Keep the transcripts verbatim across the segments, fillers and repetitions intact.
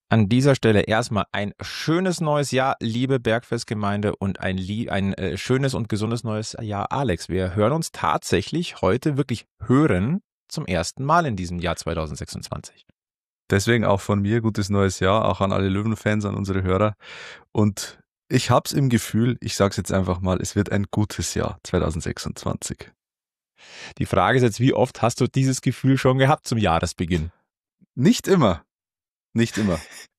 An dieser Stelle erstmal ein schönes neues Jahr, liebe Bergfestgemeinde, und ein, ein äh, schönes und gesundes neues Jahr, Alex. Wir hören uns tatsächlich heute wirklich hören zum ersten Mal in diesem Jahr zwanzig sechsundzwanzig. Deswegen auch von mir gutes neues Jahr, auch an alle Löwenfans, an unsere Hörer. Und ich hab's im Gefühl, ich sag's jetzt einfach mal, es wird ein gutes Jahr zwanzig sechsundzwanzig. Die Frage ist jetzt, wie oft hast du dieses Gefühl schon gehabt zum Jahresbeginn? Nicht immer. Nicht immer.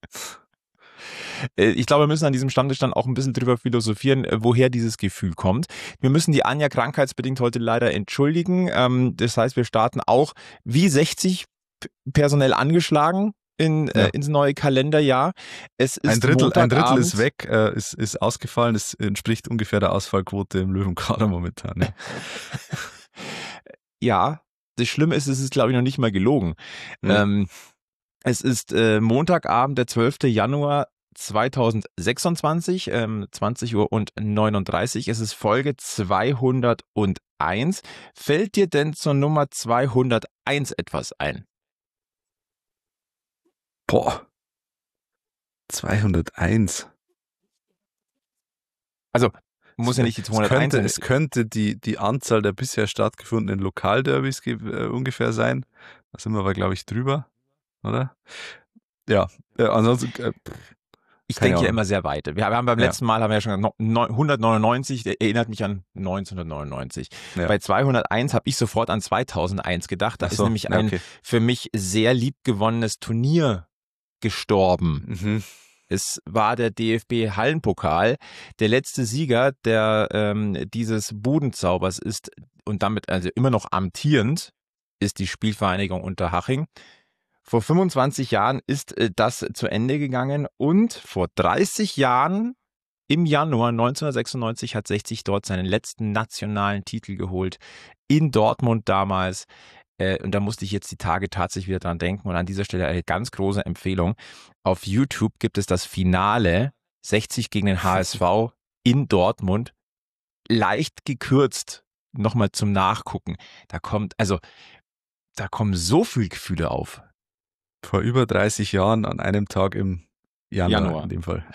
Ich glaube, wir müssen an diesem Stammtisch dann auch ein bisschen drüber philosophieren, woher dieses Gefühl kommt. Wir müssen die Anja krankheitsbedingt heute leider entschuldigen. Das heißt, wir starten auch wie sechzig personell angeschlagen in, ja. äh, ins neue Kalenderjahr. Es ist ein Drittel, ein Drittel ist Abend. weg, äh, ist, ist ausgefallen. Es entspricht ungefähr der Ausfallquote im Löwenkader momentan. Ne? Ja, das Schlimme ist, es ist, glaube ich, noch nicht mal gelogen. Mhm. Ähm, es ist äh, Montagabend, der zwölfter Januar zweitausendsechsundzwanzig, ähm, zwanzig Uhr und neununddreißig. Es ist Folge zweihunderteins. Fällt dir denn zur Nummer zweihunderteins etwas ein? Boah. zweihunderteins. Also, muss ja nicht die zweihunderteins sein. Es könnte die, die Anzahl der bisher stattgefundenen Lokalderbys ge- äh, ungefähr sein. Da sind wir aber, glaube ich, drüber, oder? Ja, äh, ansonsten... Äh, ich denke ja immer sehr weit. Wir haben beim ja. letzten Mal haben wir ja schon hundertneunundneunzig, der erinnert mich an neunzehnhundertneunundneunzig. Ja. Bei zweihunderteins habe ich sofort an zweitausendeins gedacht. Da so, ist nämlich ein okay. für mich sehr liebgewonnenes Turnier gestorben. Mhm. Es war der D F B-Hallenpokal. Der letzte Sieger der ähm, dieses Budenzaubers ist und damit also immer noch amtierend ist die Spielvereinigung Unterhaching. Vor fünfundzwanzig Jahren ist äh, das zu Ende gegangen und vor dreißig Jahren im Januar neunzehnhundertsechsundneunzig hat sechzig dort seinen letzten nationalen Titel geholt. In Dortmund damals. Äh, und da musste ich jetzt die Tage tatsächlich wieder dran denken. Und an dieser Stelle eine ganz große Empfehlung. Auf YouTube gibt es das Finale sechzig gegen den H S V in Dortmund. Leicht gekürzt. Nochmal zum Nachgucken. Da kommt, also, da kommen so viele Gefühle auf. Vor über dreißig Jahren an einem Tag im Januar, Januar. in dem Fall.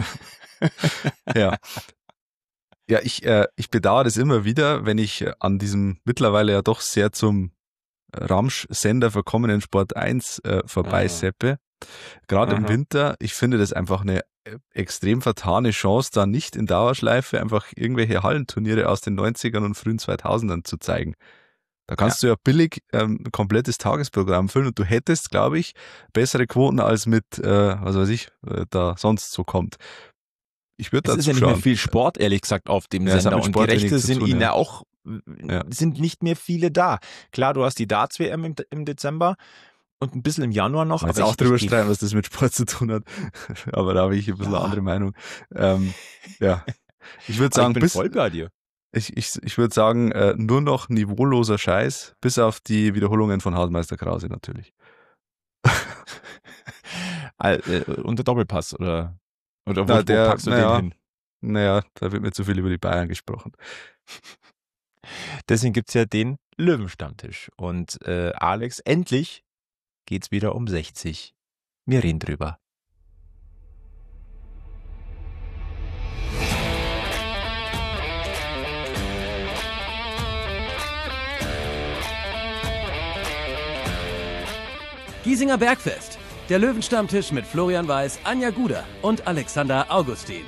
ja. Ja, ich, äh, ich bedauere das immer wieder, wenn ich an diesem mittlerweile ja doch sehr zum Ramsch-Sender verkommenen Sport eins äh, vorbeiseppe. Ah. Gerade Aha. im Winter, ich finde das einfach eine extrem vertane Chance, da nicht in Dauerschleife einfach irgendwelche Hallenturniere aus den neunzigern und frühen zweitausendern zu zeigen. Da kannst ja. du ja billig ähm, ein komplettes Tagesprogramm füllen und du hättest, glaube ich, bessere Quoten als mit, äh, was weiß ich, äh, da sonst so kommt. Ich würde dazu Es ist ja nicht schauen. mehr viel Sport, ehrlich gesagt, auf dem ja, Sender und die Rechte sind tun, ihnen ja ja auch, ja. sind nicht mehr viele da. Klar, du hast die Darts-W M im, im Dezember und ein bisschen im Januar noch. Aber jetzt auch ich, drüber ich, streiten, was das mit Sport zu tun hat. Aber da habe ich ein bisschen ja. eine andere Meinung. Ähm, ja, ich würde sagen, ich bin bis, voll bei dir. Ich, ich, ich würde sagen, äh, nur noch niveauloser Scheiß, bis auf die Wiederholungen von Hausmeister Krause natürlich. äh, und der Doppelpass, oder, oder wo, Na, der, wo packst du naja, den hin? Naja, da wird mir zu viel über die Bayern gesprochen. Deswegen gibt es ja den Löwenstammtisch. Und äh, Alex, endlich geht's wieder um sechzig. Wir reden drüber. Giesinger Bergfest, der Löwenstammtisch mit Florian Weiß, Anja Guder und Alexander Augustin.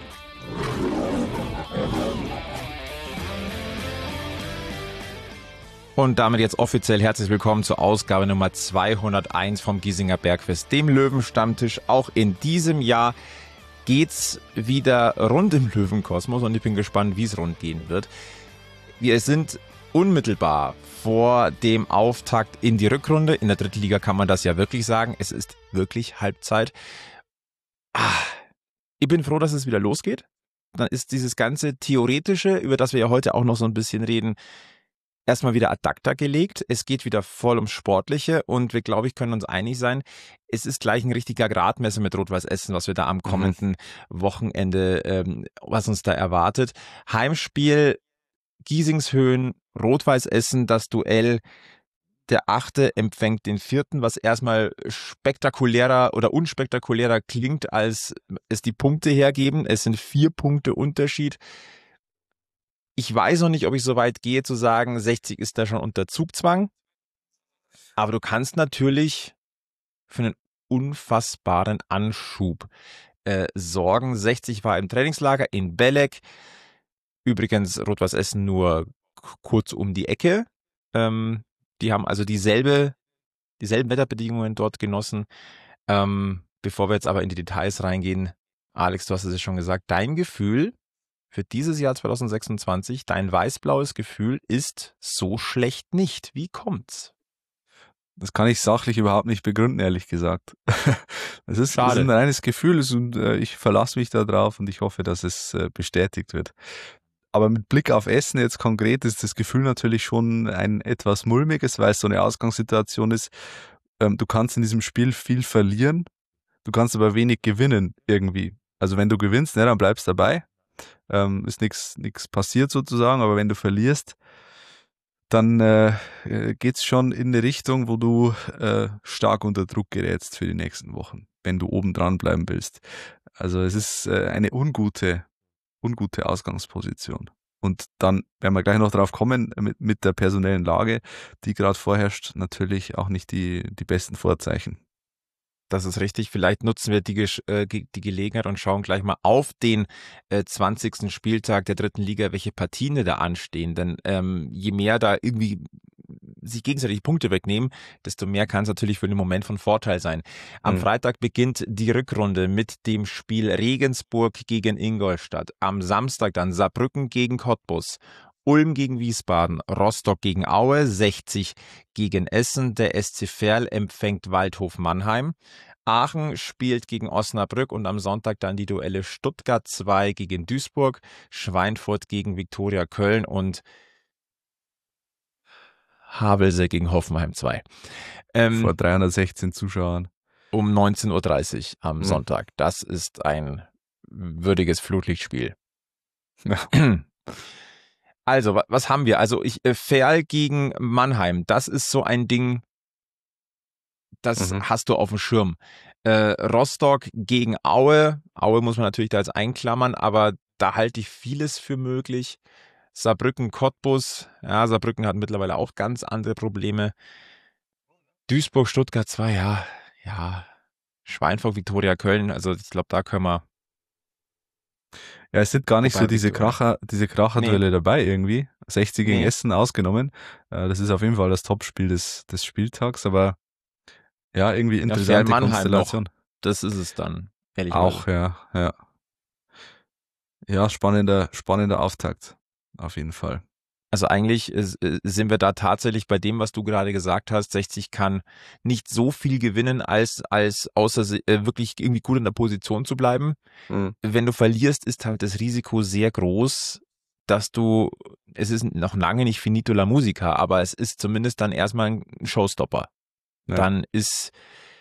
Und damit jetzt offiziell herzlich willkommen zur Ausgabe Nummer zweihunderteins vom Giesinger Bergfest, dem Löwenstammtisch. Auch in diesem Jahr geht's wieder rund im Löwenkosmos und ich bin gespannt, wie es rund gehen wird. Wir sind unmittelbar vor dem Auftakt in die Rückrunde. In der dritten Liga kann man das ja wirklich sagen. Es ist wirklich Halbzeit. Ah, ich bin froh, dass es wieder losgeht. Dann ist dieses ganze Theoretische, über das wir ja heute auch noch so ein bisschen reden, erstmal wieder ad acta gelegt. Es geht wieder voll ums Sportliche und wir, glaube ich, können uns einig sein, es ist gleich ein richtiger Gradmesser mit Rot-Weiß Essen, was wir da am kommenden mhm. Wochenende, ähm, was uns da erwartet. Heimspiel Giesingshöhen, Rot-Weiß Essen, das Duell. der Achte empfängt den Vierten, was erstmal spektakulärer oder unspektakulärer klingt, als es die Punkte hergeben. Es sind vier Punkte Unterschied. Ich weiß noch nicht, ob ich so weit gehe zu sagen, sechzig ist da schon unter Zugzwang. Aber du kannst natürlich für einen unfassbaren Anschub äh, sorgen. sechzig war im Trainingslager in Belek. Übrigens Rot-Weiß Essen nur kurz um die Ecke. Ähm, die haben also dieselbe, dieselben Wetterbedingungen dort genossen. Ähm, bevor wir jetzt aber in die Details reingehen, Alex, du hast es ja schon gesagt, dein Gefühl für dieses Jahr zwanzig sechsundzwanzig, dein weiß-blaues Gefühl ist so schlecht nicht. Wie kommt's? Das kann ich sachlich überhaupt nicht begründen, ehrlich gesagt. Es ist, es ist ein reines Gefühl und äh, ich verlasse mich da drauf und ich hoffe, dass es äh, bestätigt wird. Aber mit Blick auf Essen jetzt konkret ist das Gefühl natürlich schon ein etwas mulmiges, weil es so eine Ausgangssituation ist. Ähm, du kannst in diesem Spiel viel verlieren, du kannst aber wenig gewinnen irgendwie. Also wenn du gewinnst, ne, dann bleibst dabei. Ähm, ist nichts nichts passiert sozusagen, aber wenn du verlierst, dann äh, geht's schon in eine Richtung, wo du äh, stark unter Druck gerätst für die nächsten Wochen, wenn du oben dran bleiben willst. Also es ist äh, eine ungute, ungute Ausgangsposition. Und dann werden wir gleich noch drauf kommen, mit, mit der personellen Lage, die gerade vorherrscht, natürlich auch nicht die, die besten Vorzeichen. Das ist richtig. Vielleicht nutzen wir die, äh, die Gelegenheit und schauen gleich mal auf den äh, zwanzigsten Spieltag der dritten Liga, welche Partien da anstehen. Denn ähm, je mehr da irgendwie sich gegenseitig Punkte wegnehmen, desto mehr kann es natürlich für den Moment von Vorteil sein. Am mhm. Freitag beginnt die Rückrunde mit dem Spiel Regensburg gegen Ingolstadt. Am Samstag dann Saarbrücken gegen Cottbus. Ulm gegen Wiesbaden, Rostock gegen Aue, sechzig gegen Essen, der S C Verl empfängt Waldhof Mannheim, Aachen spielt gegen Osnabrück und am Sonntag dann die Duelle Stuttgart zwei gegen Duisburg, Schweinfurt gegen Viktoria Köln und Havelse gegen Hoffenheim zwei. Ähm, Vor dreihundertsechzehn Zuschauern. Um neunzehn Uhr dreißig am mhm. Sonntag. Das ist ein würdiges Flutlichtspiel. Ja. Also, was haben wir? Also, ich, äh, Verl gegen Mannheim, das ist so ein Ding, das mhm. hast du auf dem Schirm. Äh, Rostock gegen Aue, Aue muss man natürlich da jetzt einklammern, aber da halte ich vieles für möglich. Saarbrücken, Cottbus, ja, Saarbrücken hat mittlerweile auch ganz andere Probleme. Duisburg, Stuttgart zwei, ja, ja, Schweinfurt, Viktoria Köln, also ich glaube, da können wir. Ja, es sind gar nicht Wobei so diese Kracher, diese Kracher-Duelle nee. dabei irgendwie. sechzig gegen nee. Essen ausgenommen. Das ist auf jeden Fall das Topspiel des, des Spieltags, aber ja, irgendwie interessante ja, Konstellation. Noch. Das ist es dann, ehrlich Auch, ja, ja. Ja, spannender, spannender Auftakt. Auf jeden Fall. Also eigentlich sind wir da tatsächlich bei dem, was du gerade gesagt hast. sechzig kann nicht so viel gewinnen, als, als außer wirklich irgendwie gut in der Position zu bleiben. Mhm. Wenn du verlierst, ist halt das Risiko sehr groß, dass du, es ist noch lange nicht finito la musica, aber es ist zumindest dann erstmal ein Showstopper. Ja. Dann ist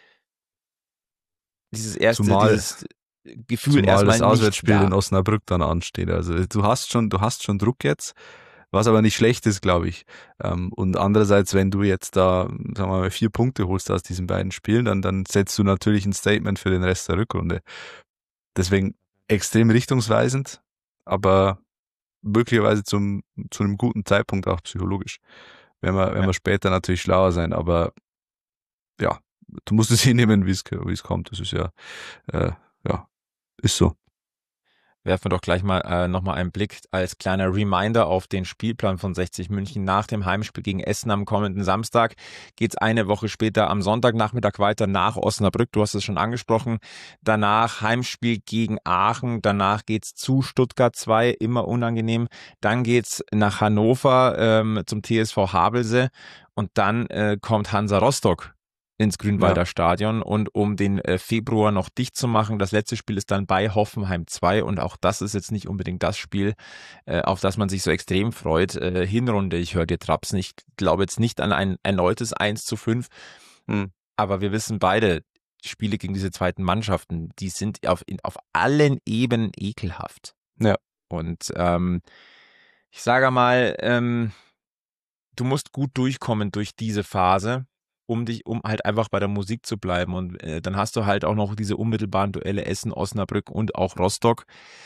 dieses erste, zumal, dieses Gefühl zumal erstmal das Auswärtsspiel in Osnabrück dann ansteht. Also du hast schon, du hast schon Druck jetzt. Was aber nicht schlecht ist, glaube ich. Und andererseits, wenn du jetzt da, sagen wir mal, vier Punkte holst aus diesen beiden Spielen, dann, dann setzt du natürlich ein Statement für den Rest der Rückrunde. Deswegen extrem richtungsweisend, aber möglicherweise zum, zu einem guten Zeitpunkt auch psychologisch. Werden wir, werden wir später natürlich schlauer sein, aber ja, du musst es hinnehmen, wie es, wie es kommt. Das ist ja, äh, ja, ist so. Werfen wir doch gleich mal äh, nochmal einen Blick als kleiner Reminder auf den Spielplan von sechzig München. Nach dem Heimspiel gegen Essen am kommenden Samstag geht es eine Woche später am Sonntagnachmittag weiter nach Osnabrück. Du hast es schon angesprochen. Danach Heimspiel gegen Aachen. Danach geht's zu Stuttgart zwei, immer unangenehm. Dann geht's nach Hannover ähm, zum T S V Havelse. Und dann äh, kommt Hansa Rostock ins Grünwalder ja. Stadion und um den äh, Februar noch dicht zu machen. Das letzte Spiel ist dann bei Hoffenheim zwei und auch das ist jetzt nicht unbedingt das Spiel, äh, auf das man sich so extrem freut. Äh, Hinrunde, ich höre dir trapsen. Ich glaube jetzt nicht an ein erneutes eins zu fünf, hm. aber wir wissen beide, Spiele gegen diese zweiten Mannschaften, die sind auf, in, auf allen Ebenen ekelhaft. Ja. Und ähm, ich sage mal, ähm, du musst gut durchkommen durch diese Phase, um dich, um halt einfach bei der Musik zu bleiben. Und äh, dann hast du halt auch noch diese unmittelbaren Duelle Essen, Osnabrück und auch Rostock.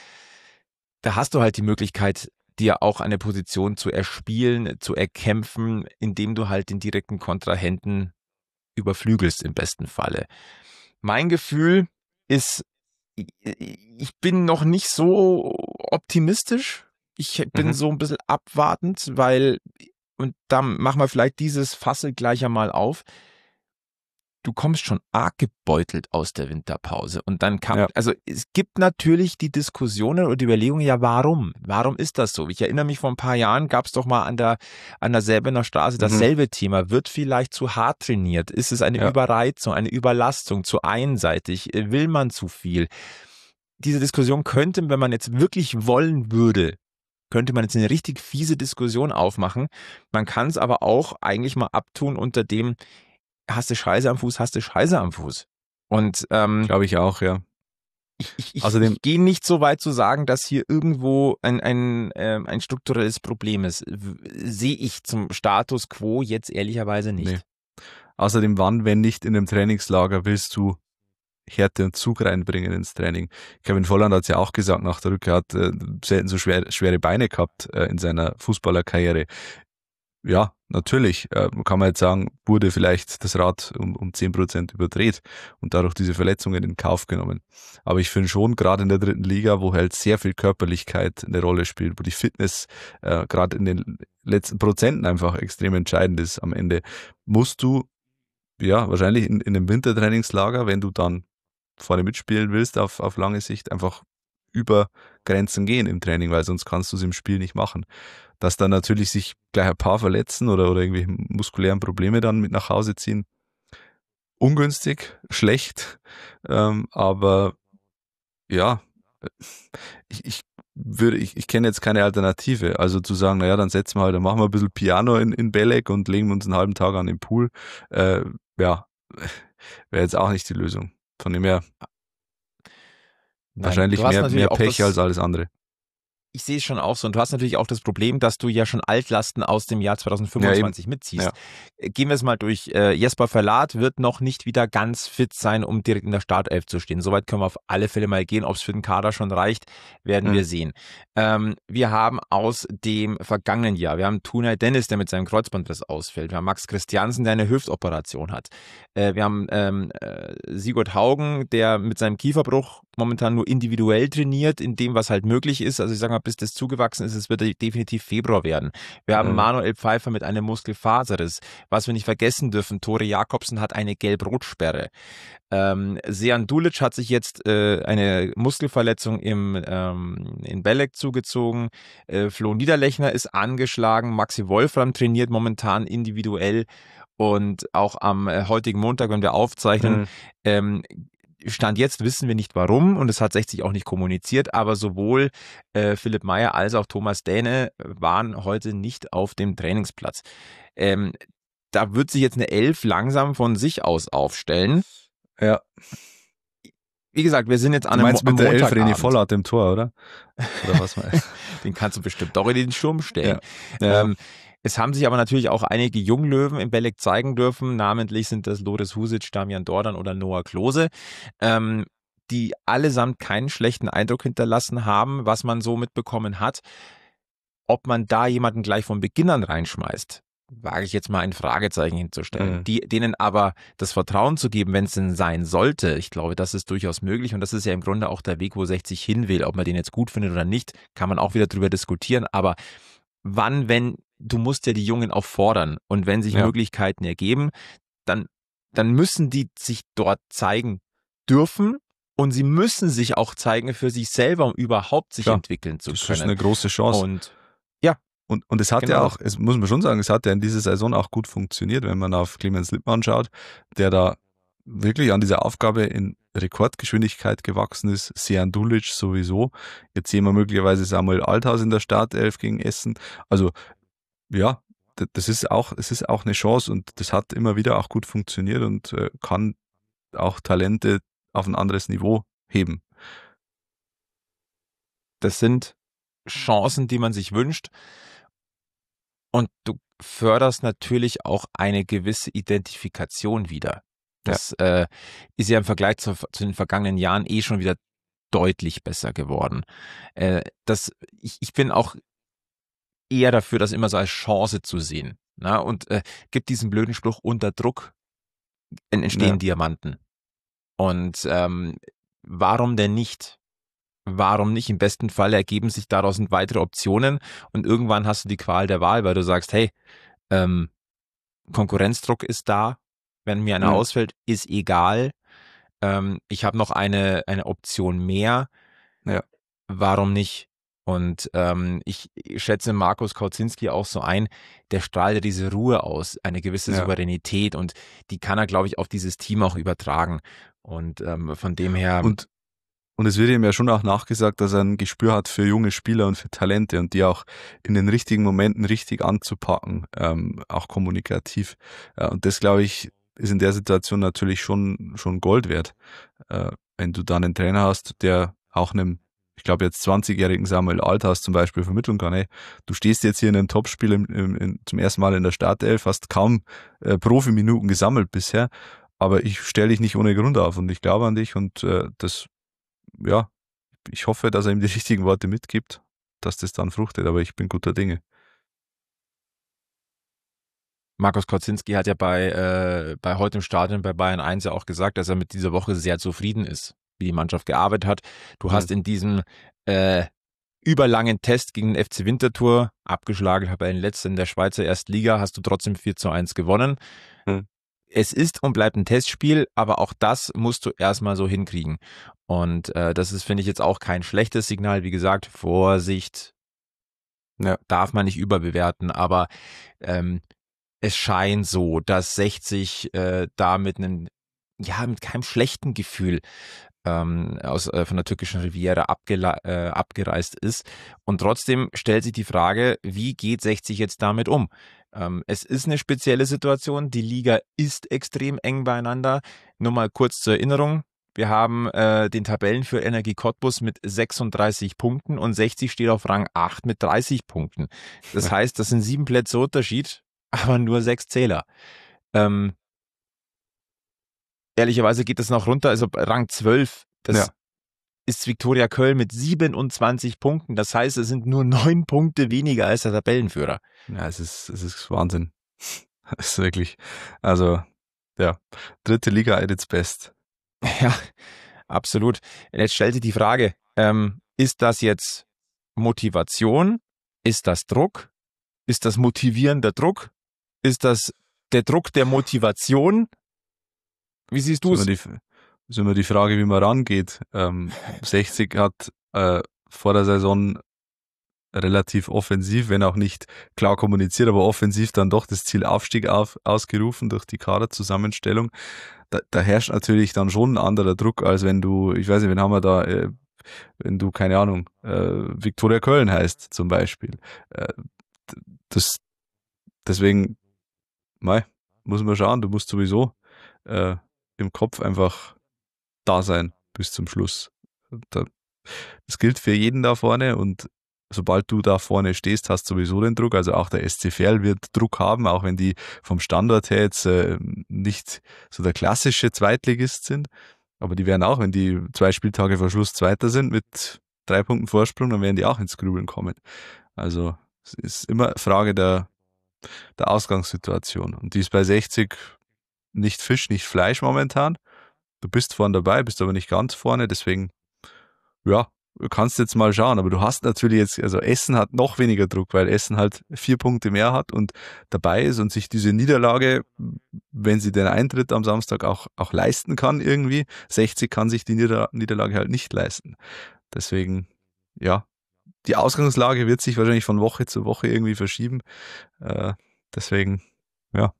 Da hast du halt die Möglichkeit, dir auch eine Position zu erspielen, zu erkämpfen, indem du halt den direkten Kontrahenten überflügelst im besten Falle. Mein Gefühl ist, ich bin noch nicht so optimistisch. Ich bin mhm. so ein bisschen abwartend, weil, und da machen wir vielleicht dieses Fassel gleich einmal auf, du kommst schon arg gebeutelt aus der Winterpause. Und dann kam, ja. also es gibt natürlich die Diskussionen oder die Überlegungen, ja warum? Warum ist das so? Ich erinnere mich, vor ein paar Jahren gab es doch mal an der, an der Säbener Straße dasselbe mhm. Thema. Wird vielleicht zu hart trainiert? Ist es eine ja. Überreizung, eine Überlastung, zu einseitig? Will man zu viel? Diese Diskussion könnte, wenn man jetzt wirklich wollen würde, könnte man jetzt eine richtig fiese Diskussion aufmachen. Man kann es aber auch eigentlich mal abtun unter dem, hast du Scheiße am Fuß, hast du Scheiße am Fuß. Und ähm, glaube ich auch, ja. Ich, ich, ich, Außerdem, ich gehe nicht so weit zu sagen, dass hier irgendwo ein, ein, ähm, ein strukturelles Problem ist. Sehe ich zum Status quo jetzt ehrlicherweise nicht. Nee. Außerdem, wann, wenn nicht in einem Trainingslager, willst du Härte und Zug reinbringen ins Training? Kevin Volland hat es ja auch gesagt, nach der Rückkehr hat äh, selten so schwer, schwere Beine gehabt äh, in seiner Fußballerkarriere. Ja, natürlich, äh, kann man jetzt sagen, wurde vielleicht das Rad um, um zehn Prozent überdreht und dadurch diese Verletzungen in Kauf genommen. Aber ich finde schon, gerade in der dritten Liga, wo halt sehr viel Körperlichkeit eine Rolle spielt, wo die Fitness äh, gerade in den letzten Prozenten einfach extrem entscheidend ist am Ende, musst du, ja, wahrscheinlich in, in einem Wintertrainingslager, wenn du dann vorne mitspielen willst auf, auf lange Sicht, einfach über Grenzen gehen im Training, weil sonst kannst du es im Spiel nicht machen. Dass dann natürlich sich gleich ein paar verletzen oder, oder irgendwie muskulären Probleme dann mit nach Hause ziehen, ungünstig, schlecht, ähm, aber ja, ich, ich würde, ich, ich kenne jetzt keine Alternative, also zu sagen, naja, dann setzen wir halt, dann machen wir ein bisschen Piano in, in Belek und legen uns einen halben Tag an den Pool, äh, ja, wäre jetzt auch nicht die Lösung. Von dem her Nein, wahrscheinlich mehr, mehr Pech als alles andere. Ich sehe es schon auch so. Und du hast natürlich auch das Problem, dass du ja schon Altlasten aus dem Jahr zwanzig fünfundzwanzig ja, mitziehst. Ja. Gehen wir es mal durch. Äh, Jesper Verlat wird noch nicht wieder ganz fit sein, um direkt in der Startelf zu stehen. Soweit können wir auf alle Fälle mal gehen. Ob es für den Kader schon reicht, werden mhm. wir sehen. Ähm, wir haben aus dem vergangenen Jahr, wir haben Tunay Dennis, der mit seinem Kreuzbandriss ausfällt. Wir haben Max Christiansen, der eine Hüftoperation hat. Äh, wir haben ähm, äh, Sigurd Haugen, der mit seinem Kieferbruch momentan nur individuell trainiert, in dem, was halt möglich ist. Also ich sage mal, bis das zugewachsen ist, es wird definitiv Februar werden. Wir haben mhm. Manuel Pfeiffer mit einem Muskelfaserriss. Was wir nicht vergessen dürfen, Tore Jakobsen hat eine Gelb-Rot-Sperre. Ähm, Sejan Dulic hat sich jetzt äh, eine Muskelverletzung im, ähm, in Belek zugezogen. Äh, Flo Niederlechner ist angeschlagen. Maxi Wolfram trainiert momentan individuell. Und auch am äh, heutigen Montag, wenn wir aufzeichnen, mhm. ähm, Stand jetzt wissen wir nicht warum und es hat sechzig auch nicht kommuniziert, aber sowohl äh, Philipp Meyer als auch Thomas Däne waren heute nicht auf dem Trainingsplatz. Ähm, da wird sich jetzt eine Elf langsam von sich aus aufstellen. Ja. Wie gesagt, wir sind jetzt an du meinst einem mit der Elf René Vollert im Tor, oder? Oder was meinst du? Den kannst du bestimmt auch in den Sturm stellen. Ja. Ja. Ähm, Es haben sich aber natürlich auch einige Junglöwen im Belek zeigen dürfen. Namentlich sind das Loris Husic, Damian Dordan oder Noah Klose, ähm, die allesamt keinen schlechten Eindruck hinterlassen haben, was man so mitbekommen hat. Ob man da jemanden gleich von Beginn an reinschmeißt, wage ich jetzt mal ein Fragezeichen hinzustellen. Mhm. Die, denen aber das Vertrauen zu geben, wenn es denn sein sollte, ich glaube, das ist durchaus möglich und das ist ja im Grunde auch der Weg, wo sechzig hin will. Ob man den jetzt gut findet oder nicht, kann man auch wieder drüber diskutieren. Aber wann, wenn du musst ja die Jungen auch fordern und wenn sich ja. Möglichkeiten ergeben, dann, dann müssen die sich dort zeigen dürfen und sie müssen sich auch zeigen für sich selber, um überhaupt sich ja, entwickeln zu das können. Das ist eine große Chance. Und ja. Und, und es hat genau. ja auch, es muss man schon sagen, es hat ja in dieser Saison auch gut funktioniert, wenn man auf Clemens Lippmann schaut, der da wirklich an dieser Aufgabe in Rekordgeschwindigkeit gewachsen ist. Sejan Dulic sowieso. Jetzt sehen wir möglicherweise Samuel Althaus in der Startelf gegen Essen. Also ja, das ist auch, es ist auch eine Chance und das hat immer wieder auch gut funktioniert und äh, kann auch Talente auf ein anderes Niveau heben. Das sind Chancen, die man sich wünscht. Und du förderst natürlich auch eine gewisse Identifikation wieder. Das ja. äh, ist ja im Vergleich zu, zu den vergangenen Jahren eh schon wieder deutlich besser geworden. Äh, das, ich, ich bin auch eher dafür, das immer so als Chance zu sehen. Na? Und äh, gibt diesen blöden Spruch, unter Druck entstehen ja. Diamanten. Und ähm, warum denn nicht? Warum nicht? Im besten Fall ergeben sich daraus weitere Optionen und irgendwann hast du die Qual der Wahl, weil du sagst, hey, ähm, Konkurrenzdruck ist da, wenn mir einer ja. ausfällt, ist egal. Ähm, ich habe noch eine, eine Option mehr. Ja. Warum nicht? Und ähm, ich, ich schätze Markus Kauzinski auch so ein, der strahlt ja diese Ruhe aus, eine gewisse ja. Souveränität und die kann er, glaube ich, auf dieses Team auch übertragen. Und ähm, von dem her... Und Und es wird ihm ja schon auch nachgesagt, dass er ein Gespür hat für junge Spieler und für Talente und die auch in den richtigen Momenten richtig anzupacken, ähm, auch kommunikativ. Ja, und das, glaube ich, ist in der Situation natürlich schon schon Gold wert. Äh, wenn du dann einen Trainer hast, der auch einem, ich glaube jetzt zwanzigjährigen Samuel Althaus zum Beispiel vermitteln kann, ey, du stehst jetzt hier in einem Topspiel im, im, im, zum ersten Mal in der Startelf, hast kaum äh, Profiminuten gesammelt bisher, aber ich stelle dich nicht ohne Grund auf und ich glaube an dich und äh, das ja, ich hoffe, dass er ihm die richtigen Worte mitgibt, dass das dann fruchtet, aber ich bin guter Dinge. Markus Kauzinski hat ja bei, äh, bei heute im Stadion bei Bayern eins ja auch gesagt, dass er mit dieser Woche sehr zufrieden ist, wie die Mannschaft gearbeitet hat. Du mhm. hast in diesem äh, überlangen Test gegen den F C Winterthur abgeschlagen, Tabellenletzter in der Schweizer Erstliga, hast du trotzdem vier zu eins gewonnen. Mhm. Es ist und bleibt ein Testspiel, aber auch das musst du erstmal so hinkriegen. Und äh, das ist, finde ich, jetzt auch kein schlechtes Signal. Wie gesagt, Vorsicht, ja. darf man nicht überbewerten, aber ähm, es scheint so, dass sechzig äh, da mit einem, ja, mit keinem schlechten Gefühl ähm, aus äh, von der türkischen Riviera abgela- äh, abgereist ist. Und trotzdem stellt sich die Frage, wie geht sechzig jetzt damit um? Ähm, es ist eine spezielle Situation. Die Liga ist extrem eng beieinander. Nur mal kurz zur Erinnerung. Wir haben äh, den Tabellenführer Energie Cottbus mit sechsunddreißig Punkten und sechzig steht auf Rang acht mit dreißig Punkten. Das heißt, das sind sieben Plätze Unterschied, aber nur sechs Zähler. Ähm, ehrlicherweise geht das noch runter, also Rang zwölf, das ja. ist Viktoria Köln mit siebenundzwanzig Punkten. Das heißt, es sind nur neun Punkte weniger als der Tabellenführer. Ja, es ist, es ist Wahnsinn. Es ist wirklich, also, ja, dritte Liga at its best. Ja, absolut. Jetzt stellt sich die Frage, ähm, ist das jetzt Motivation? Ist das Druck? Ist das motivierender Druck? Ist das der Druck der Motivation? Wie siehst du es? Das ist immer die Frage, wie man rangeht. Ähm, sechzig hat äh, vor der Saison relativ offensiv, wenn auch nicht klar kommuniziert, aber offensiv dann doch das Ziel Aufstieg auf, ausgerufen durch die Kaderzusammenstellung. Da, da herrscht natürlich dann schon ein anderer Druck, als wenn du, ich weiß nicht, wen haben wir da, äh, wenn du, keine Ahnung, äh, Viktoria Köln heißt zum Beispiel. Äh, das, deswegen, mei, muss man schauen, du musst sowieso äh, im Kopf einfach da sein bis zum Schluss. Da, das gilt für jeden da vorne und sobald du da vorne stehst, hast du sowieso den Druck. Also auch der S C Verl wird Druck haben, auch wenn die vom Standort her jetzt äh, nicht so der klassische Zweitligist sind. Aber die werden auch, wenn die zwei Spieltage vor Schluss Zweiter sind mit drei Punkten Vorsprung, dann werden die auch ins Grübeln kommen. Also es ist immer Frage der, der Ausgangssituation. Und die ist bei sechzig nicht Fisch, nicht Fleisch momentan. Du bist vorne dabei, bist aber nicht ganz vorne, deswegen, ja, du kannst jetzt mal schauen, aber du hast natürlich jetzt, also Essen hat noch weniger Druck, weil Essen halt vier Punkte mehr hat und dabei ist und sich diese Niederlage, wenn sie den Eintritt am Samstag auch, auch leisten kann irgendwie, sechzig kann sich die Nieder- Niederlage halt nicht leisten. Deswegen, ja, die Ausgangslage wird sich wahrscheinlich von Woche zu Woche irgendwie verschieben. Äh, deswegen, ja,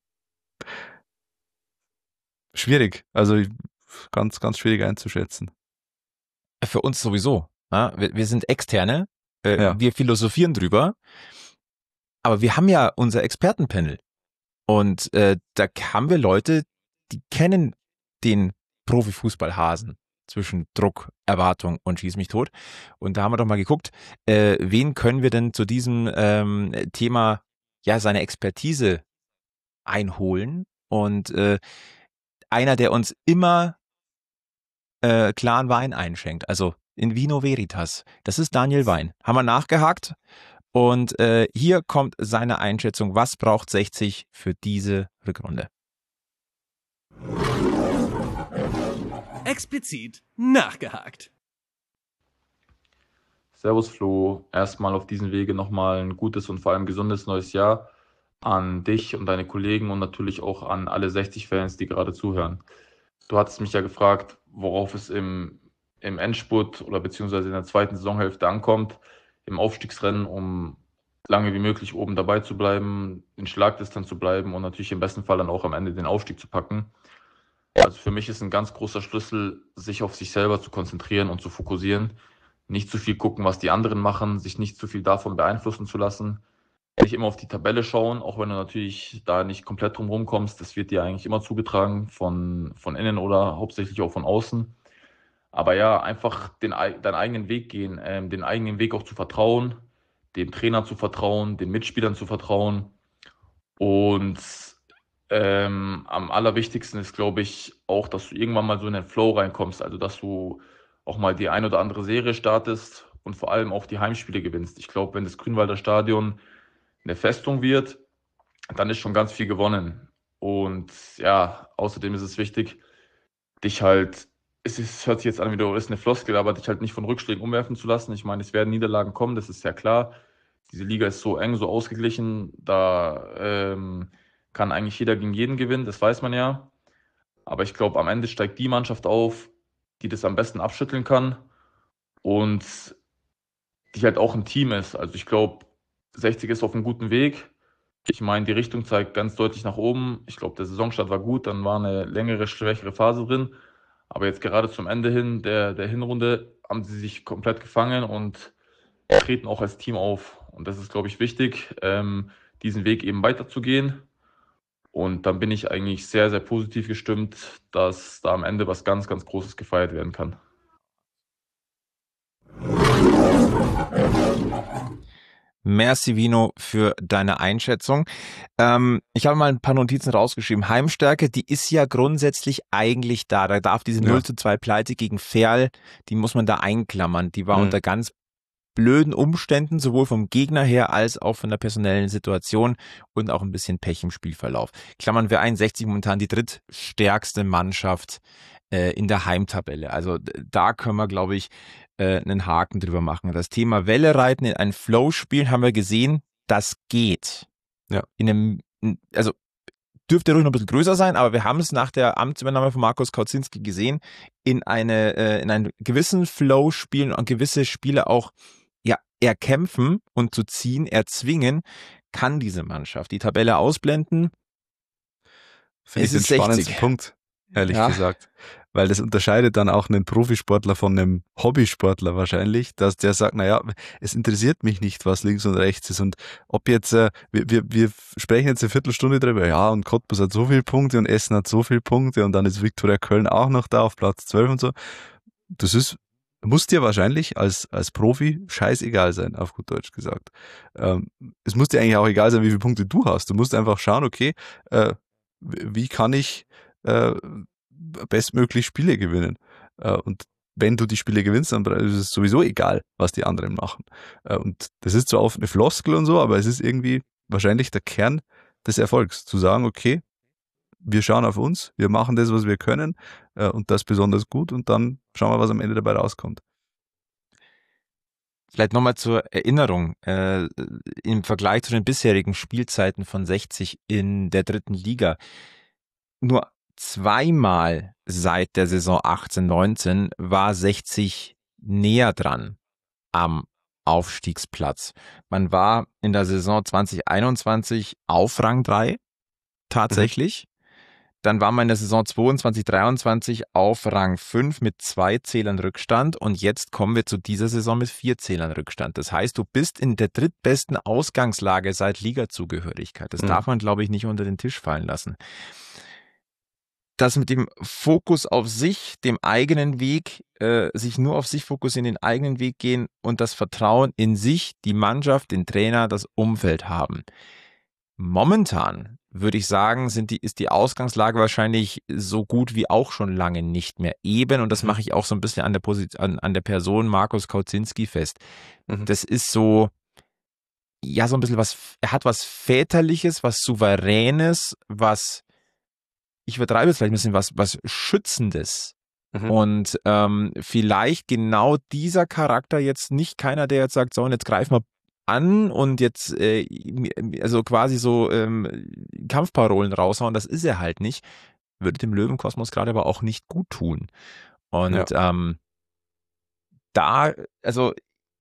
schwierig, also ganz, ganz schwierig einzuschätzen. Für uns sowieso. Ja, wir, wir sind Externe, äh, ja. wir philosophieren drüber, aber wir haben ja unser Expertenpanel und äh, da haben wir Leute, die kennen den Profifußballhasen zwischen Druck, Erwartung und Schieß mich tot. Und da haben wir doch mal geguckt, äh, wen können wir denn zu diesem ähm, Thema ja seine Expertise einholen und äh, einer, der uns immer äh, klaren Wein einschenkt, also in Vino Veritas. Das ist Daniel Wein. Haben wir nachgehakt und äh, hier kommt seine Einschätzung. Was braucht sechzig für diese Rückrunde? Explizit nachgehakt. Servus Flo, erstmal auf diesem Wege nochmal ein gutes und vor allem gesundes neues Jahr an dich und deine Kollegen und natürlich auch an alle sechzig-Fans, die gerade zuhören. Du hattest mich ja gefragt, worauf es im, im Endspurt oder beziehungsweise in der zweiten Saisonhälfte ankommt, im Aufstiegsrennen, um lange wie möglich oben dabei zu bleiben, in Schlagdistanz zu bleiben und natürlich im besten Fall dann auch am Ende den Aufstieg zu packen. Also für mich ist ein ganz großer Schlüssel, sich auf sich selber zu konzentrieren und zu fokussieren. Nicht zu viel gucken, was die anderen machen, sich nicht zu viel davon beeinflussen zu lassen. Nicht immer auf die Tabelle schauen, auch wenn du natürlich da nicht komplett drum rumkommst. Das wird dir eigentlich immer zugetragen, von, von innen oder hauptsächlich auch von außen. Aber ja, einfach den, deinen eigenen Weg gehen, ähm, den eigenen Weg auch zu vertrauen, dem Trainer zu vertrauen, den Mitspielern zu vertrauen. Und ähm, am allerwichtigsten ist, glaube ich, auch, dass du irgendwann mal so in den Flow reinkommst. Also, dass du auch mal die ein oder andere Serie startest und vor allem auch die Heimspiele gewinnst. Ich glaube, wenn das Grünwalder Stadion eine Festung wird, dann ist schon ganz viel gewonnen. Und ja, außerdem ist es wichtig, dich halt, es ist, hört sich jetzt an, wie du, ist eine Floskel, aber dich halt nicht von Rückschlägen umwerfen zu lassen. Ich meine, es werden Niederlagen kommen, das ist ja klar. Diese Liga ist so eng, so ausgeglichen, da ähm, kann eigentlich jeder gegen jeden gewinnen, das weiß man ja. Aber ich glaube, am Ende steigt die Mannschaft auf, die das am besten abschütteln kann und die halt auch ein Team ist. Also ich glaube, sechzig ist auf einem guten Weg. Ich meine, die Richtung zeigt ganz deutlich nach oben. Ich glaube, der Saisonstart war gut, dann war eine längere, schwächere Phase drin. Aber jetzt gerade zum Ende hin der, der Hinrunde haben sie sich komplett gefangen und treten auch als Team auf. Und das ist, glaube ich, wichtig, ähm, diesen Weg eben weiterzugehen. Und dann bin ich eigentlich sehr, sehr positiv gestimmt, dass da am Ende was ganz, ganz Großes gefeiert werden kann. Merci, Vino, für deine Einschätzung. Ähm, ich habe mal ein paar Notizen rausgeschrieben. Heimstärke, die ist ja grundsätzlich eigentlich da. Da darf diese ja. null zu zwei Pleite gegen Verl, die muss man da einklammern. Die war mhm. unter ganz blöden Umständen, sowohl vom Gegner her als auch von der personellen Situation und auch ein bisschen Pech im Spielverlauf. Klammern wir ein, sechzig momentan die drittstärkste Mannschaft äh, in der Heimtabelle. Also da können wir, glaube ich, äh, einen Haken drüber machen. Das Thema Welle reiten in ein Flow-Spiel haben wir gesehen, das geht. Ja. In einem, also dürfte ruhig noch ein bisschen größer sein, aber wir haben es nach der Amtsübernahme von Markus Kautzinski gesehen, in eine, äh, in einen gewissen Flow-Spielen und gewisse Spiele auch ja, erkämpfen und zu ziehen, erzwingen, kann diese Mannschaft die Tabelle ausblenden. Finde ich den spannendsten Punkt, ehrlich ja. gesagt. Weil das unterscheidet dann auch einen Profisportler von einem Hobbysportler wahrscheinlich, dass der sagt, naja, es interessiert mich nicht, was links und rechts ist. Und ob jetzt, äh, wir, wir, wir sprechen jetzt eine Viertelstunde drüber, ja, und Cottbus hat so viele Punkte und Essen hat so viele Punkte und dann ist Viktoria Köln auch noch da auf Platz zwölf und so. Das ist, muss dir wahrscheinlich als, als Profi scheißegal sein, auf gut Deutsch gesagt. Ähm, es muss dir eigentlich auch egal sein, wie viele Punkte du hast. Du musst einfach schauen, okay, äh, wie kann ich äh, bestmöglich Spiele gewinnen. Und wenn du die Spiele gewinnst, dann ist es sowieso egal, was die anderen machen. Und das ist zwar oft eine Floskel und so, aber es ist irgendwie wahrscheinlich der Kern des Erfolgs, zu sagen, okay, wir schauen auf uns, wir machen das, was wir können und das besonders gut und dann schauen wir, was am Ende dabei rauskommt. Vielleicht nochmal zur Erinnerung, äh, im Vergleich zu den bisherigen Spielzeiten von sechzig in der dritten Liga, nur zweimal seit der Saison achtzehn neunzehn war sechzig näher dran am Aufstiegsplatz. Man war in der Saison zwanzig einundzwanzig auf Rang drei, tatsächlich. Mhm. Dann war man in der Saison zweiundzwanzig dreiundzwanzig auf Rang fünf mit zwei Zählern Rückstand und jetzt kommen wir zu dieser Saison mit vier Zählern Rückstand. Das heißt, du bist in der drittbesten Ausgangslage seit Ligazugehörigkeit. Das mhm. darf man, glaube ich, nicht unter den Tisch fallen lassen. Das mit dem Fokus auf sich, dem eigenen Weg, äh, sich nur auf sich fokussieren, den eigenen Weg gehen und das Vertrauen in sich, die Mannschaft, den Trainer, das Umfeld haben. momentan würde ich sagen, sind die, ist die Ausgangslage wahrscheinlich so gut wie auch schon lange nicht mehr eben. Und das mache ich auch so ein bisschen an der Position, an, an der Person Markus Kauzinski fest. Mhm. Das ist so, ja, so ein bisschen was, er hat was Väterliches, was Souveränes, was, ich übertreibe jetzt vielleicht ein bisschen, was, was Schützendes. Mhm. Und ähm, vielleicht genau dieser Charakter jetzt nicht keiner, der jetzt sagt, so, und jetzt greif mal an und jetzt äh, also quasi so ähm, Kampfparolen raushauen, das ist er halt nicht. Würde dem Löwenkosmos gerade aber auch nicht gut tun. Und ja. ähm, da, also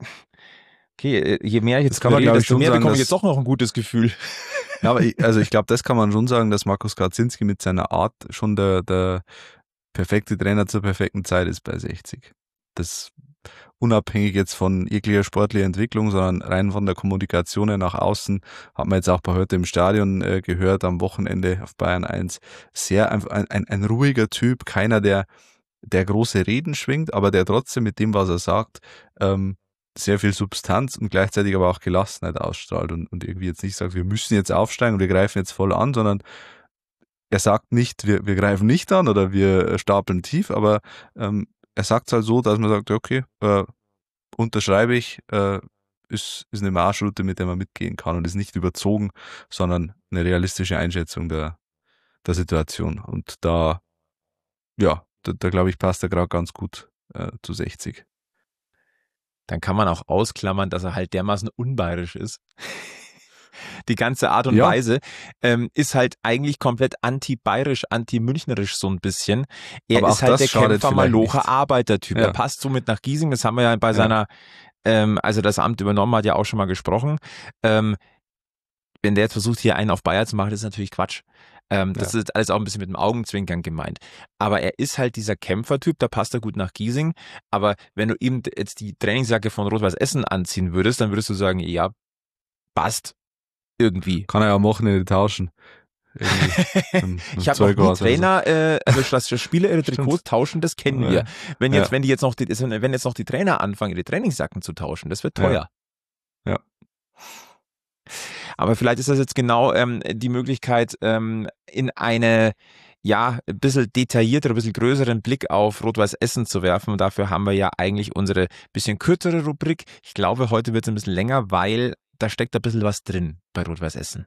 okay, je mehr ich jetzt kann man, rede, ich, desto mehr sagen, bekomme ich jetzt doch noch ein gutes Gefühl. Ja, aber ich, also ich glaube, das kann man schon sagen, dass Markus Kauzinski mit seiner Art schon der, der perfekte Trainer zur perfekten Zeit ist bei sechzig. Das unabhängig jetzt von jeglicher sportlicher Entwicklung, sondern rein von der Kommunikation nach außen, hat man jetzt auch bei heute im Stadion äh, gehört, am Wochenende auf Bayern eins, sehr ein, ein, ein ruhiger Typ, keiner, der, der große Reden schwingt, aber der trotzdem mit dem, was er sagt, ähm, sehr viel Substanz und gleichzeitig aber auch Gelassenheit ausstrahlt und, und irgendwie jetzt nicht sagt, wir müssen jetzt aufsteigen und wir greifen jetzt voll an, sondern er sagt nicht, wir, wir greifen nicht an oder wir stapeln tief, aber ähm, er sagt es halt so, dass man sagt, okay, äh, unterschreibe ich, äh, ist, ist eine Marschroute, mit der man mitgehen kann und ist nicht überzogen, sondern eine realistische Einschätzung der, der Situation. Und da, ja, da, da glaube ich, passt er gerade ganz gut äh, zu sechzig. Dann kann man auch ausklammern, dass er halt dermaßen unbayerisch ist. Die ganze Art und ja. Weise ähm, ist halt eigentlich komplett anti-bayerisch, anti-münchnerisch so ein bisschen. Er Aber ist halt der Kämpfer, Malocher, Arbeitertyp. Ja. Er passt somit nach Giesing, das haben wir ja bei ja. seiner, ähm, also das Amt übernommen hat, ja auch schon mal gesprochen. Ähm, wenn der jetzt versucht, hier einen auf Bayer zu machen, das ist natürlich Quatsch. Ähm, das ja. ist alles auch ein bisschen mit dem Augenzwinkern gemeint. Aber er ist halt dieser Kämpfertyp, da passt er gut nach Giesing. Aber wenn du ihm jetzt die Trainingsjacke von Rot-Weiß Essen anziehen würdest, dann würdest du sagen, ja, passt. Irgendwie. Kann er ja am Wochenende tauschen. im, im ich habe noch nie Trainer, so. äh, also dass Spieler ihre Trikots tauschen, das kennen ja. wir. Wenn jetzt, ja. wenn die jetzt noch die, wenn jetzt noch die Trainer anfangen, ihre Trainingsjacken zu tauschen, das wird teuer. Ja. ja. Aber vielleicht ist das jetzt genau ähm, die Möglichkeit, ähm, in eine ja, ein bisschen detaillierter, ein bisschen größeren Blick auf Rot-Weiß Essen zu werfen. Und dafür haben wir ja eigentlich unsere bisschen kürzere Rubrik. Ich glaube, heute wird es ein bisschen länger, weil da steckt ein bisschen was drin bei Rot-Weiß Essen.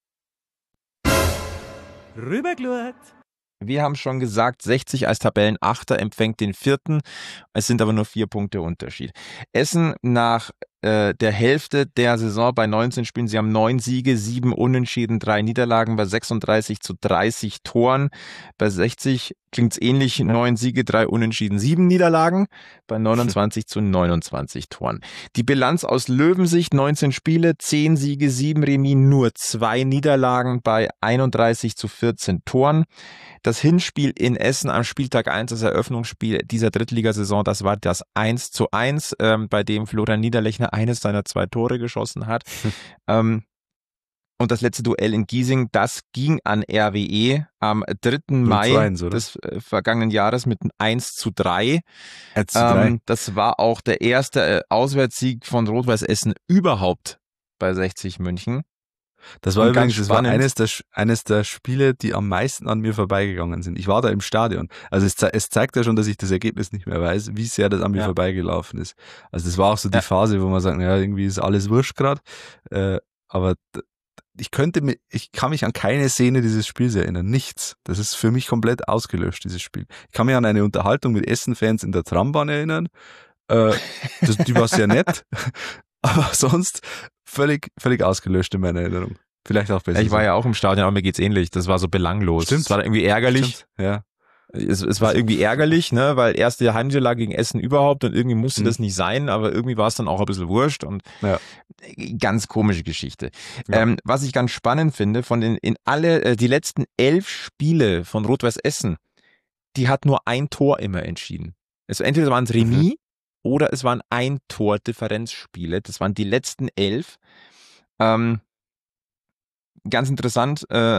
Rübergeschaut. Wir haben schon gesagt, sechzig als Tabellenachter empfängt den vierten. Es sind aber nur vier Punkte Unterschied. Essen nach äh, der Hälfte der Saison bei neunzehn Spielen. Sie haben neun Siege, sieben Unentschieden, drei Niederlagen bei sechsunddreißig zu dreißig Toren. Bei sechzig klingt es ähnlich. neun Siege, drei Unentschieden, sieben Niederlagen bei neunundzwanzig zu neunundzwanzig Toren. Die Bilanz aus Löwensicht, neunzehn Spiele, zehn Siege, sieben Remis, nur zwei Niederlagen bei einunddreißig zu vierzehn Toren. Das Hinspiel in Essen am Spieltag eins, das Eröffnungsspiel dieser Drittligasaison, das war das eins zu eins, ähm, bei dem Florian Niederlechner eines seiner zwei Tore geschossen hat. Hm. Ähm, und das letzte Duell in Giesing, das ging an R W E am dritten Mai eins, des äh, vergangenen Jahres mit eins zu drei. Ähm, das war auch der erste äh, Auswärtssieg von Rot-Weiß Essen überhaupt bei sechzig München. Das war übrigens, das war eines der, eines der Spiele, die am meisten an mir vorbeigegangen sind. Ich war da im Stadion. Also es, es zeigt ja schon, dass ich das Ergebnis nicht mehr weiß, wie sehr das an mir ja. vorbeigelaufen ist. Also das war auch so die ja. Phase, wo man sagt, ja, irgendwie ist alles wurscht gerade. Äh, aber ich könnte mir, ich kann mich an keine Szene dieses Spiels erinnern. Nichts. Das ist für mich komplett ausgelöscht, dieses Spiel. Ich kann mich an eine Unterhaltung mit Essen-Fans in der Trambahn erinnern. Äh, das, die war sehr nett. Aber sonst völlig, völlig ausgelöscht in meiner Erinnerung. Vielleicht auch besser. Ich war ja auch im Stadion, aber mir geht's ähnlich. Das war so belanglos. Stimmt. Es war irgendwie ärgerlich. Stimmt. Ja. Es, es war irgendwie ärgerlich, ne, weil erste Heimniederlage gegen Essen überhaupt und irgendwie musste mhm. das nicht sein, aber irgendwie war es dann auch ein bisschen wurscht und ja. ganz komische Geschichte. Ja. Ähm, was ich ganz spannend finde, von den, in alle, äh, die letzten elf Spiele von Rot-Weiß Essen, die hat nur ein Tor immer entschieden. Also entweder waren es Remis, mhm. oder es waren Ein-Tor-Differenzspiele. Das waren die letzten elf. Ähm, ganz interessant, äh,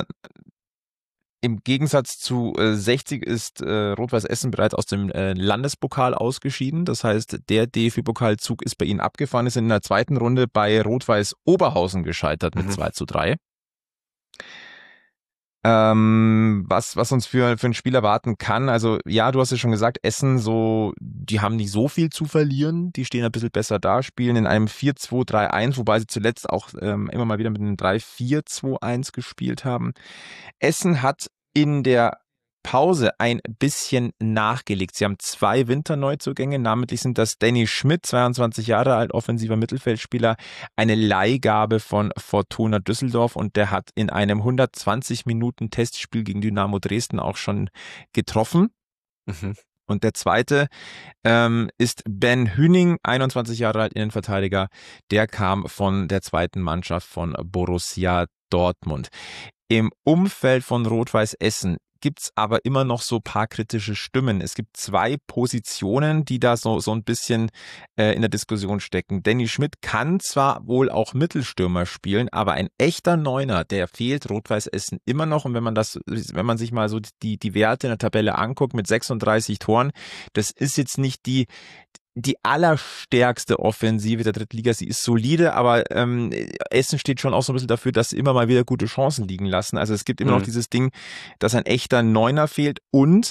im Gegensatz zu äh, sechzig ist äh, Rot-Weiß Essen bereits aus dem äh, Landespokal ausgeschieden. Das heißt, der D F B-Pokalzug ist bei ihnen abgefahren, ist in der zweiten Runde bei Rot-Weiß Oberhausen gescheitert mit mhm. zwei zu drei. Ähm, was, was uns für, für ein Spiel erwarten kann, also ja, du hast es schon gesagt, Essen, so, die haben nicht so viel zu verlieren, die stehen ein bisschen besser da, spielen in einem vier zwei drei eins, wobei sie zuletzt auch ähm, immer mal wieder mit einem drei vier zwei eins gespielt haben. Essen hat in der Pause ein bisschen nachgelegt. Sie haben zwei Winterneuzugänge, namentlich sind das Danny Schmidt, zweiundzwanzig Jahre alt, offensiver Mittelfeldspieler, eine Leihgabe von Fortuna Düsseldorf und der hat in einem hundertzwanzig Minuten Testspiel gegen Dynamo Dresden auch schon getroffen. Mhm. Und der zweite ähm, ist Ben Hüning, einundzwanzig Jahre alt, Innenverteidiger, der kam von der zweiten Mannschaft von Borussia Dortmund. Im Umfeld von Rot-Weiß Essen gibt's aber immer noch so paar kritische Stimmen. Es gibt zwei Positionen, die da so, so ein bisschen äh, in der Diskussion stecken. Danny Schmidt kann zwar wohl auch Mittelstürmer spielen, aber ein echter Neuner, der fehlt Rot-Weiß Essen immer noch. Und wenn man das, wenn man sich mal so die, die Werte in der Tabelle anguckt mit sechsunddreißig Toren, das ist jetzt nicht die, die allerstärkste Offensive der Drittliga. Sie ist solide, aber ähm, Essen steht schon auch so ein bisschen dafür, dass sie immer mal wieder gute Chancen liegen lassen. Also es gibt immer mhm. noch dieses Ding, dass ein echter Neuner fehlt und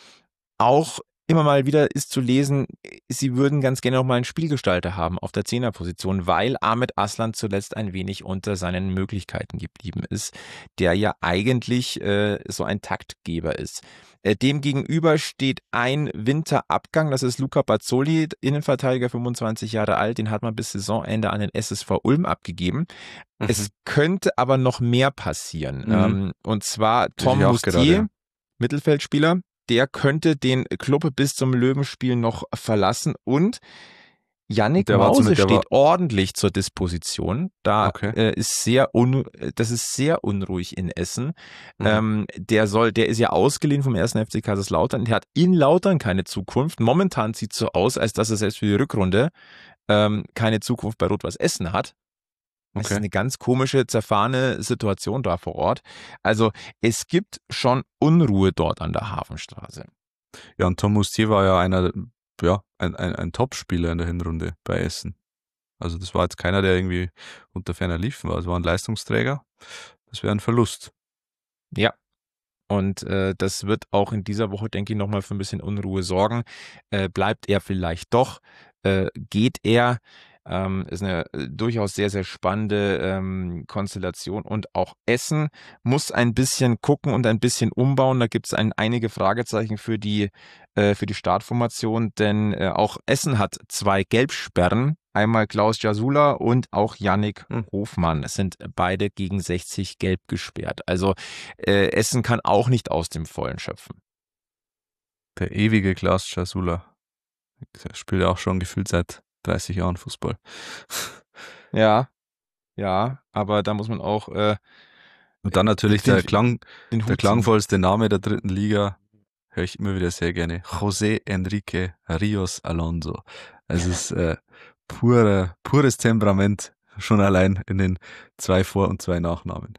auch immer mal wieder ist zu lesen, sie würden ganz gerne noch mal einen Spielgestalter haben auf der Zehnerposition, weil Ahmed Aslan zuletzt ein wenig unter seinen Möglichkeiten geblieben ist, der ja eigentlich äh, so ein Taktgeber ist. Äh, dem gegenüber steht ein Winterabgang, das ist Luca Bazzoli, Innenverteidiger, fünfundzwanzig Jahre alt, den hat man bis Saisonende an den S S V Ulm abgegeben. Mhm. Es könnte aber noch mehr passieren. Mhm. Ähm, und zwar Tom Mustier, Mittelfeldspieler, der könnte den Club bis zum Löwenspiel noch verlassen und Yannick Mause mit, steht ordentlich zur Disposition. Da okay. äh, ist sehr un, das ist sehr unruhig in Essen. Mhm. Ähm, der soll, der ist ja ausgeliehen vom ersten F C Kaiserslautern. Der hat in Lautern keine Zukunft. Momentan sieht es so aus, als dass er selbst für die Rückrunde ähm, keine Zukunft bei Rot-Weiß Essen hat. Das okay. ist eine ganz komische, zerfahrene Situation da vor Ort. Also es gibt schon Unruhe dort an der Hafenstraße. Ja, und Tom Mustier war ja einer, ja, ein, ein, ein Top-Spieler in der Hinrunde bei Essen. Also das war jetzt keiner, der irgendwie unter ferner Liefen war. Es war ein Leistungsträger. Das wäre ein Verlust. Ja. Und äh, das wird auch in dieser Woche, denke ich, nochmal für ein bisschen Unruhe sorgen. Äh, bleibt er vielleicht doch? Äh, geht er? Ähm, ist eine äh, durchaus sehr, sehr spannende ähm, Konstellation. Und auch Essen muss ein bisschen gucken und ein bisschen umbauen. Da gibt es ein, einige Fragezeichen für die, äh, für die Startformation, denn äh, auch Essen hat zwei Gelbsperren. Einmal Klaus Jasula und auch Yannick hm. Hofmann. Es sind beide gegen sechzig gelb gesperrt. Also äh, Essen kann auch nicht aus dem Vollen schöpfen. Der ewige Klaus Jasula. Der spielt auch schon gefühlt seit dreißig Jahren Fußball. Ja, ja, aber da muss man auch äh, und dann natürlich den, der Klang, der klangvollste Name der dritten Liga, höre ich immer wieder sehr gerne. José Enrique Rios Alonso. Also es ist äh, pure, pures Temperament, schon allein in den zwei Vor- und zwei Nachnamen.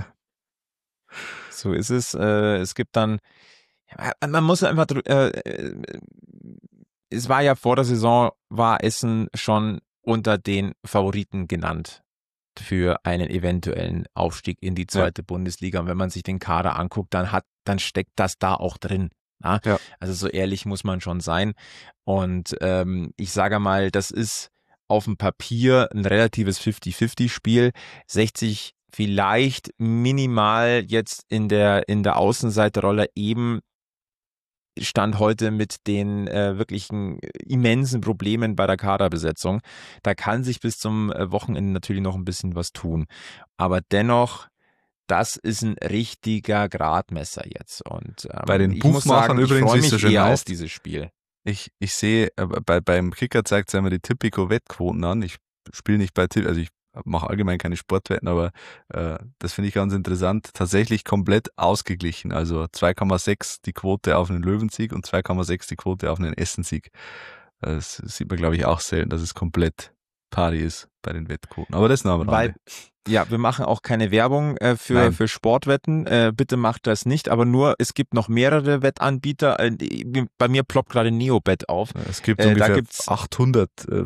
So ist es. Äh, es gibt dann, man muss einfach, äh, es war ja vor der Saison, war Essen schon unter den Favoriten genannt für einen eventuellen Aufstieg in die zweite ja. Bundesliga. Und wenn man sich den Kader anguckt, dann hat, dann steckt das da auch drin. Ja? Ja. Also so ehrlich muss man schon sein. Und ähm, ich sage mal, das ist auf dem Papier ein relatives fünfzig fünfzig Spiel. sechzig vielleicht minimal jetzt in der, in der Außenseiterrolle eben Stand heute mit den äh, wirklichen immensen Problemen bei der Kaderbesetzung. Da kann sich bis zum äh, Wochenende natürlich noch ein bisschen was tun. Aber dennoch, das ist ein richtiger Gradmesser jetzt. Und ähm, bei den Buchmachern übrigens ist so schön eher auf dieses Spiel. Ich, ich sehe, äh, bei, beim Kicker zeigt es einmal die Tipico-Wettquoten an. Ich spiele nicht bei Tipico, also ich mache allgemein keine Sportwetten, aber äh, das finde ich ganz interessant. Tatsächlich komplett ausgeglichen. Also zwei Komma sechs die Quote auf einen Löwensieg und zwei Komma sechs die Quote auf einen Essensieg. Das sieht man, glaube ich, auch selten, dass es komplett pari ist bei den Wettquoten. Aber das noch Weil, ja, wir machen auch keine Werbung äh, für, für Sportwetten. Äh, bitte macht das nicht. Aber nur, es gibt noch mehrere Wettanbieter. Äh, bei mir ploppt gerade Neobet auf. Es gibt äh, ungefähr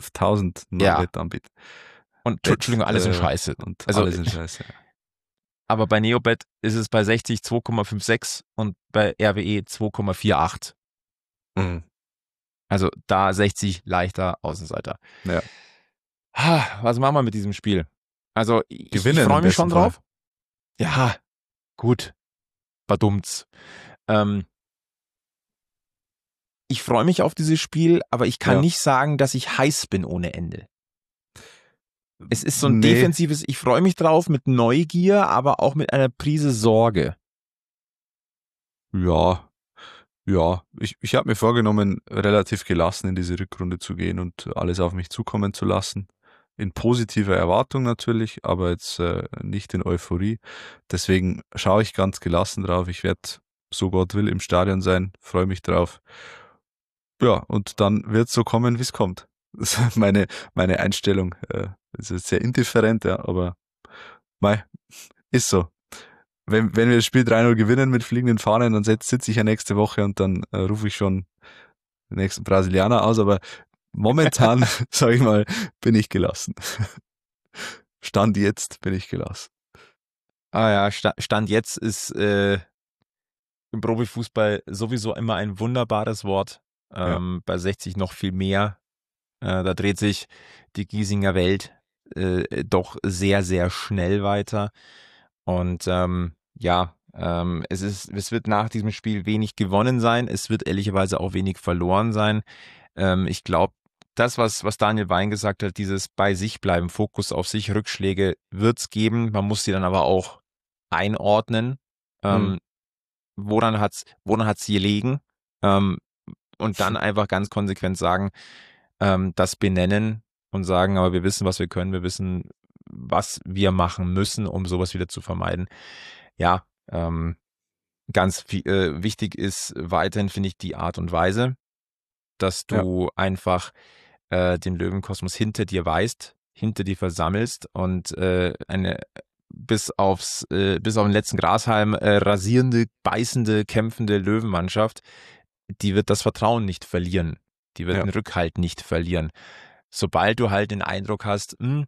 achthunderttausend neue ja. Wettanbieter. Und Entschuldigung, alle sind scheiße. Und also, alle sind scheiße. aber bei Neobet ist es bei sechzig zwei Komma sechsundfünfzig und bei R W E zwei Komma achtzig. Mhm. Also da sechzig leichter Außenseiter. Ja. Was machen wir mit diesem Spiel? Also ich, ich Gewinnen freue im mich schon besten Fall. drauf. Ja, gut. Badumts. Ähm, ich freue mich auf dieses Spiel, aber ich kann Ja. nicht sagen, dass ich heiß bin ohne Ende. Es ist so ein Nee. defensives, ich freue mich drauf mit Neugier, aber auch mit einer Prise Sorge. Ja, ja. Ich, ich habe mir vorgenommen, relativ gelassen in diese Rückrunde zu gehen und alles auf mich zukommen zu lassen. In positiver Erwartung natürlich, aber jetzt äh, nicht in Euphorie. Deswegen schaue ich ganz gelassen drauf. Ich werde, so Gott will, im Stadion sein, freue mich drauf. Ja, und dann wird es so kommen, wie es kommt. Das ist meine, meine Einstellung. Äh, das ist sehr indifferent, ja, aber mei, ist so. Wenn, wenn wir das Spiel drei null gewinnen mit fliegenden Fahnen, dann sitze ich ja nächste Woche und dann äh, rufe ich schon den nächsten Brasilianer aus, aber momentan, sage ich mal, bin ich gelassen. Stand jetzt bin ich gelassen. Ah ja, Sta- Stand jetzt ist äh, im Profifußball sowieso immer ein wunderbares Wort. Ähm, bei sechzig noch viel mehr. Äh, da dreht sich die Giesinger Welt äh, doch sehr, sehr schnell weiter. Und ähm, ja, ähm, es ist, es wird nach diesem Spiel wenig gewonnen sein. Es wird ehrlicherweise auch wenig verloren sein. Ähm, ich glaube, das, was, was Daniel Wein gesagt hat, dieses bei sich bleiben, Fokus auf sich, Rückschläge wird's geben. Man muss sie dann aber auch einordnen. Ähm, Hm. woran hat's, woran hat's gelegen? Ähm, und dann einfach ganz konsequent sagen, ähm, das benennen und sagen, aber wir wissen, was wir können, wir wissen, was wir machen müssen, um sowas wieder zu vermeiden. Ja, ähm, ganz viel, äh, wichtig ist weiterhin, finde ich, die Art und Weise, dass du einfach äh, den Löwenkosmos hinter dir weißt, hinter dir versammelst und äh, eine bis aufs äh, bis auf den letzten Grashalm äh, rasierende, beißende, kämpfende Löwenmannschaft, die wird das Vertrauen nicht verlieren. Die wird Ja. den Rückhalt nicht verlieren. Sobald du halt den Eindruck hast, mh,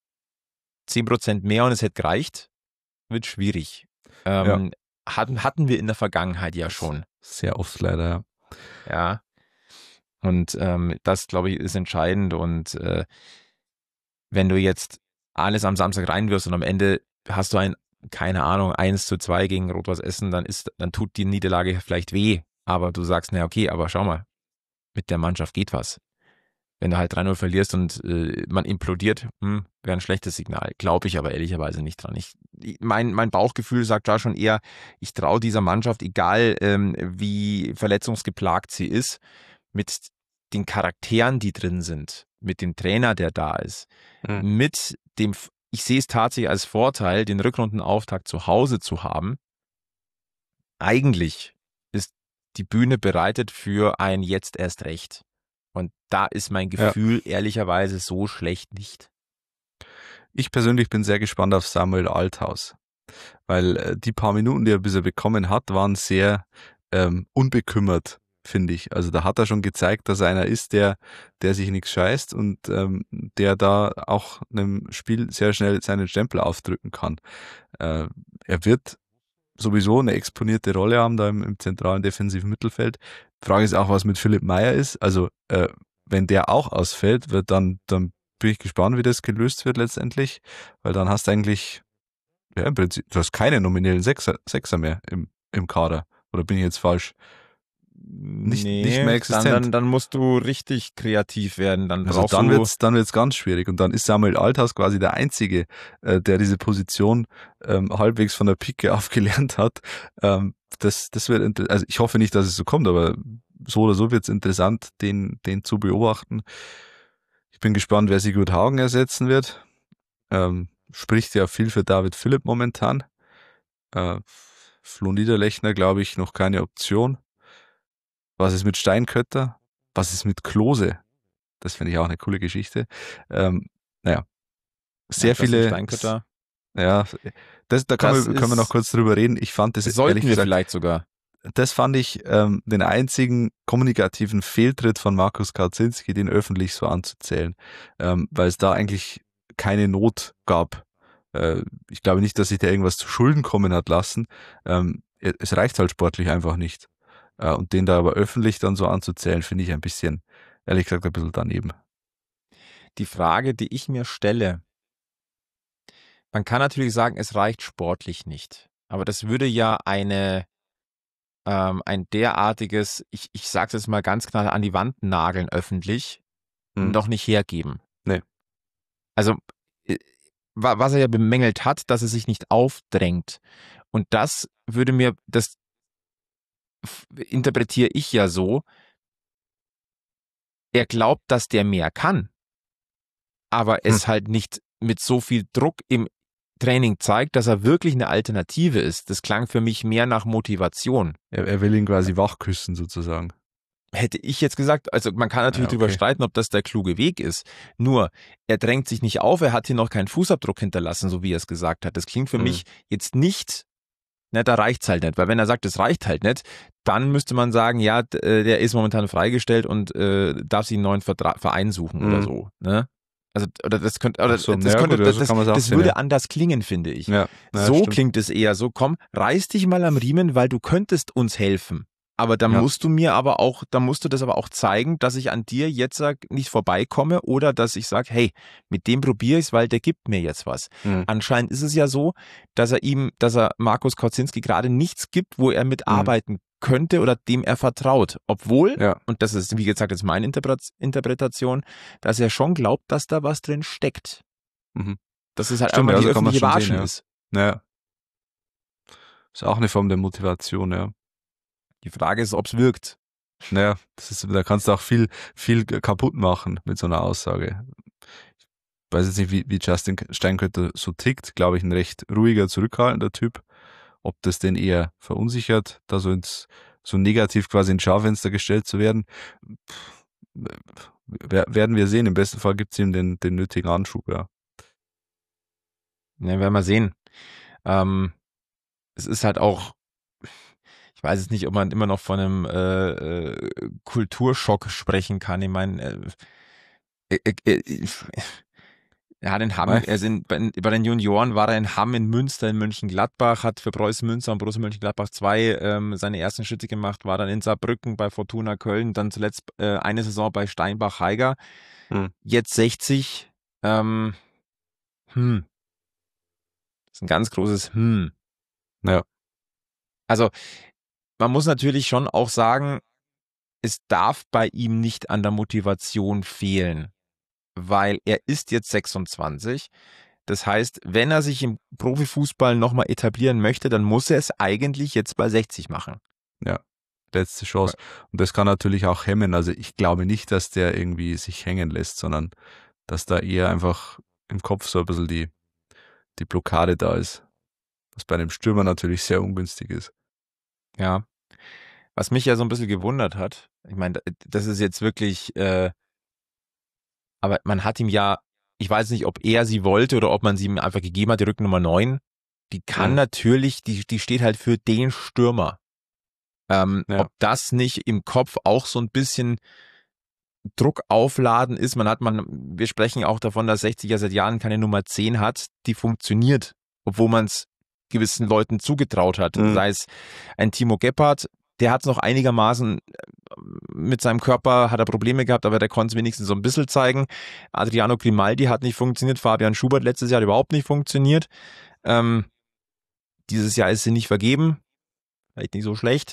zehn Prozent mehr und es hätte gereicht, wird schwierig. Ähm, hatten, hatten wir in der Vergangenheit ja schon. Sehr oft leider, ja. Ja. Und ähm, das, glaube ich, ist entscheidend. Und äh, wenn du jetzt alles am Samstag reinwirfst und am Ende hast du ein, keine Ahnung, eins zu zwei gegen Rot-Weiß Essen, dann ist, dann tut die Niederlage vielleicht weh. Aber du sagst, na okay, aber schau mal, mit der Mannschaft geht was. Wenn du halt drei null verlierst und äh, man implodiert, hm, wäre ein schlechtes Signal. Glaube ich aber ehrlicherweise nicht dran. Ich, mein, mein Bauchgefühl sagt da schon eher, ich traue dieser Mannschaft, egal ähm, wie verletzungsgeplagt sie ist, mit den Charakteren, die drin sind, mit dem Trainer, der da ist, Mhm. mit dem, ich sehe es tatsächlich als Vorteil, den Rückrundenauftakt zu Hause zu haben. Eigentlich ist die Bühne bereitet für ein Jetzt erst recht. Und da ist mein Gefühl ja. ehrlicherweise so schlecht nicht. Ich persönlich bin sehr gespannt auf Samuel Althaus, weil äh, die paar Minuten, die er bisher bekommen hat, waren sehr ähm, unbekümmert, finde ich. Also da hat er schon gezeigt, dass er einer ist, der, der sich nichts scheißt und ähm, der da auch einem Spiel sehr schnell seinen Stempel aufdrücken kann. Äh, er wird sowieso eine exponierte Rolle haben da im, im zentralen defensiven Mittelfeld. Die Frage ist auch, was mit Philipp Meyer ist. Also äh, wenn der auch ausfällt, wird dann, dann bin ich gespannt, wie das gelöst wird letztendlich, weil dann hast du eigentlich, ja im Prinzip, du hast keine nominellen Sechser, Sechser mehr im, im Kader. Oder bin ich jetzt falsch? Nicht, nee, nicht mehr existent. Dann, dann, dann musst du richtig kreativ werden. Dann also brauchst dann du wird's, dann wird's ganz schwierig. Und dann ist Samuel Althaus quasi der Einzige, äh, der diese Position ähm, halbwegs von der Pike auf gelernt hat. Ähm, das, das wird, inter- also ich hoffe nicht, dass es so kommt, aber so oder so wird's interessant, den, den zu beobachten. Ich bin gespannt, wer Sigurd Haugen ersetzen wird. Ähm, spricht ja viel für David Philipp momentan. Äh, Flo Niederlechner, glaube ich, noch keine Option. Was ist mit Steinkötter? Was ist mit Klose? Das finde ich auch eine coole Geschichte. Ähm, naja, sehr ja, viele. Steinkötter. Ja, das, da können, Das wir, können wir noch ist- kurz drüber reden. Ich fand das Sollten ehrlich wir gesagt, vielleicht sogar. das fand ich ähm, den einzigen kommunikativen Fehltritt von Markus Kaczynski, den öffentlich so anzuzählen, ähm, weil es da eigentlich keine Not gab, äh, ich glaube nicht, dass sich der irgendwas zu Schulden kommen hat lassen. Ähm, es reicht halt sportlich einfach nicht. Äh, und den da aber öffentlich dann so anzuzählen, finde ich ein bisschen, ehrlich gesagt, ein bisschen daneben. Die Frage, die ich mir stelle, man kann natürlich sagen, es reicht sportlich nicht. Aber das würde ja eine, ähm, ein derartiges, ich, ich sage es mal ganz klar, an die Wand nageln öffentlich, Hm. noch nicht hergeben. Nee. Also, äh, wa- was er ja bemängelt hat, dass er sich nicht aufdrängt. Und das würde mir, das f- interpretiere ich ja so, er glaubt, dass der mehr kann, aber Hm. es halt nicht mit so viel Druck im Training zeigt, dass er wirklich eine Alternative ist. Das klang für mich mehr nach Motivation. Er, er will ihn quasi wachküssen sozusagen. Hätte ich jetzt gesagt, also man kann natürlich Ja, okay. drüber streiten, ob das der kluge Weg ist. Nur, er drängt sich nicht auf, er hat hier noch keinen Fußabdruck hinterlassen, so wie er es gesagt hat. Das klingt für Mhm. mich jetzt nicht, ne, da reicht's halt nicht. Weil wenn er sagt, es reicht halt nicht, dann müsste man sagen, ja, d- äh, der ist momentan freigestellt und äh, darf sich einen neuen Vertra- Verein suchen oder Mhm. so. Ne? Also, oder das könnte, oder Ach so, das, ja, könnte gut, das, so das, kann man's auch das sehen, würde ja. anders klingen, finde ich. Ja, ja, So stimmt. klingt es eher so, komm, reiß dich mal am Riemen, weil du könntest uns helfen. Aber dann Ja. musst du mir aber auch, dann musst du das aber auch zeigen, dass ich an dir jetzt sag, nicht vorbeikomme oder dass ich sage, hey, mit dem probiere ich's, weil der gibt mir jetzt was. Mhm. Anscheinend ist es ja so, dass er ihm, dass er Markus Kautzinski gerade nichts gibt, wo er mitarbeiten könnte oder dem er vertraut. Obwohl, Ja. und das ist, wie gesagt, jetzt meine Interpre- Interpretation, dass er schon glaubt, dass da was drin steckt. Mhm. Dass es halt Stimmt, einmal ja, die so kann man's öffentliche schon Watschen sehen, ja. ist. Ja. Ist auch eine Form der Motivation, ja. Die Frage ist, ob's wirkt. Naja, das ist, da kannst du auch viel, viel kaputt machen mit so einer Aussage. Ich weiß jetzt nicht, wie, wie Justin Steinkötter so tickt, glaube ich, ein recht ruhiger, zurückhaltender Typ. Ob das den eher verunsichert, da so ins, so negativ quasi ins Schaufenster gestellt zu werden, pff, wer- werden wir sehen. Im besten Fall gibt es ihm den, den nötigen Anschub, ja. Ja, werden wir sehen. Ähm, es ist halt auch, ich weiß es nicht, ob man immer noch von einem äh, äh, Kulturschock sprechen kann. Ich meine, äh, äh, äh, er hat in Hamm, Mei. er ist in, bei, bei den Junioren war er in Hamm, in Münster, in Mönchengladbach, hat für Preußen Münster und Borussia Mönchengladbach zwei ähm, seine ersten Schritte gemacht, war dann in Saarbrücken bei Fortuna Köln, dann zuletzt äh, eine Saison bei Steinbach Heiger, Hm. jetzt sechzig. Ähm, hm. Das ist ein ganz großes Hm. Ja. Also man muss natürlich schon auch sagen, es darf bei ihm nicht an der Motivation fehlen, weil er ist jetzt sechsundzwanzig. Das heißt, wenn er sich im Profifußball nochmal etablieren möchte, dann muss er es eigentlich jetzt bei sechzig machen. Ja, letzte Chance. Und das kann natürlich auch hemmen. Also ich glaube nicht, dass der irgendwie sich hängen lässt, sondern dass da eher einfach im Kopf so ein bisschen die, die Blockade da ist. Was bei einem Stürmer natürlich sehr ungünstig ist. Ja. Was mich ja so ein bisschen gewundert hat, ich meine, das ist jetzt wirklich, äh, aber man hat ihm ja, ich weiß nicht, ob er sie wollte oder ob man sie ihm einfach gegeben hat, die Rückennummer neun. Die kann Mhm. natürlich, die, die steht halt für den Stürmer. Ähm, Ja. Ob das nicht im Kopf auch so ein bisschen Druck aufladen ist, man hat man, wir sprechen auch davon, dass sechzig ja seit Jahren keine Nummer zehn hat, die funktioniert, obwohl man es gewissen Leuten zugetraut hat. Mhm. Sei es ein Timo Gebhardt, der hat es noch einigermaßen mit seinem Körper, hat er Probleme gehabt, aber der konnte es wenigstens so ein bisschen zeigen. Adriano Grimaldi hat nicht funktioniert, Fabian Schubert letztes Jahr hat überhaupt nicht funktioniert. Ähm, dieses Jahr ist sie nicht vergeben, vielleicht nicht so schlecht.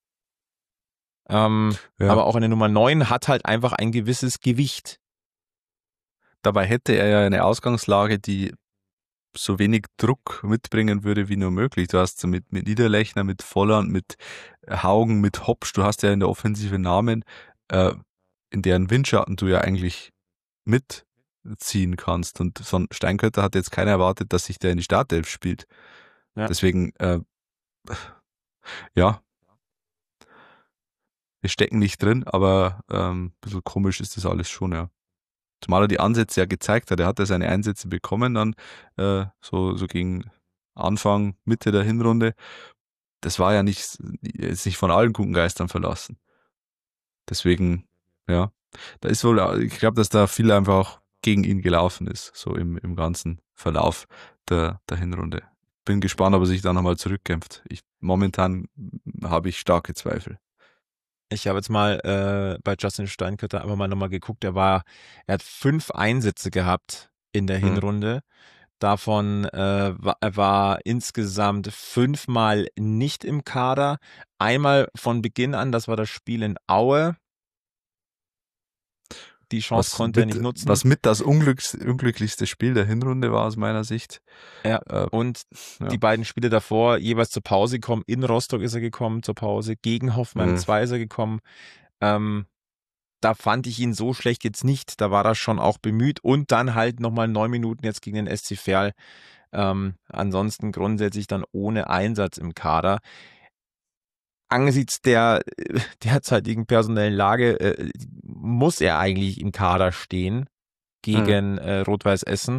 Ähm, Ja. Aber auch eine Nummer neun hat halt einfach ein gewisses Gewicht. Dabei hätte er ja eine Ausgangslage, die so wenig Druck mitbringen würde wie nur möglich. Du hast so mit, mit Niederlechner, mit Volland, mit Haugen, mit Hopsch, du hast ja in der Offensive Namen, äh, in deren Windschatten du ja eigentlich mitziehen kannst. Und so ein Steinkötter hat jetzt keiner erwartet, dass sich der in die Startelf spielt. Ja. Deswegen, äh, ja, wir stecken nicht drin, aber ähm, ein bisschen komisch ist das alles schon, ja. Zumal er die Ansätze ja gezeigt hat. Er hat ja seine Einsätze bekommen dann äh, so, so gegen Anfang, Mitte der Hinrunde. Das war ja nicht, jetzt nicht von allen guten Geistern verlassen. Deswegen, ja, da ist wohl, ich glaube, dass da viel einfach auch gegen ihn gelaufen ist, so im, im ganzen Verlauf der, der Hinrunde. Bin gespannt, ob er sich da nochmal zurückkämpft. Ich, momentan habe ich starke Zweifel. Ich habe jetzt mal äh, bei Justin Steinkötter einfach mal nochmal geguckt. Er war, er hat fünf Einsätze gehabt in der Hinrunde. Hm. Davon äh, war, er war insgesamt fünfmal nicht im Kader. Einmal von Beginn an, das war das Spiel in Aue. Die Chance was konnte mit, er nicht nutzen. Was mit das unglücks, unglücklichste Spiel der Hinrunde war aus meiner Sicht. Ja, äh, und ja. Die beiden Spiele davor jeweils zur Pause gekommen. In Rostock ist er gekommen zur Pause. Gegen Hoffenheim zwei mhm. ist er gekommen. Ähm, da fand ich ihn so schlecht jetzt nicht. Da war er schon auch bemüht. Und dann halt nochmal neun Minuten jetzt gegen den S C Verl. Ähm, ansonsten grundsätzlich dann ohne Einsatz im Kader. Angesichts der derzeitigen personellen Lage äh, muss er eigentlich im Kader stehen gegen hm. äh, Rot-Weiß Essen.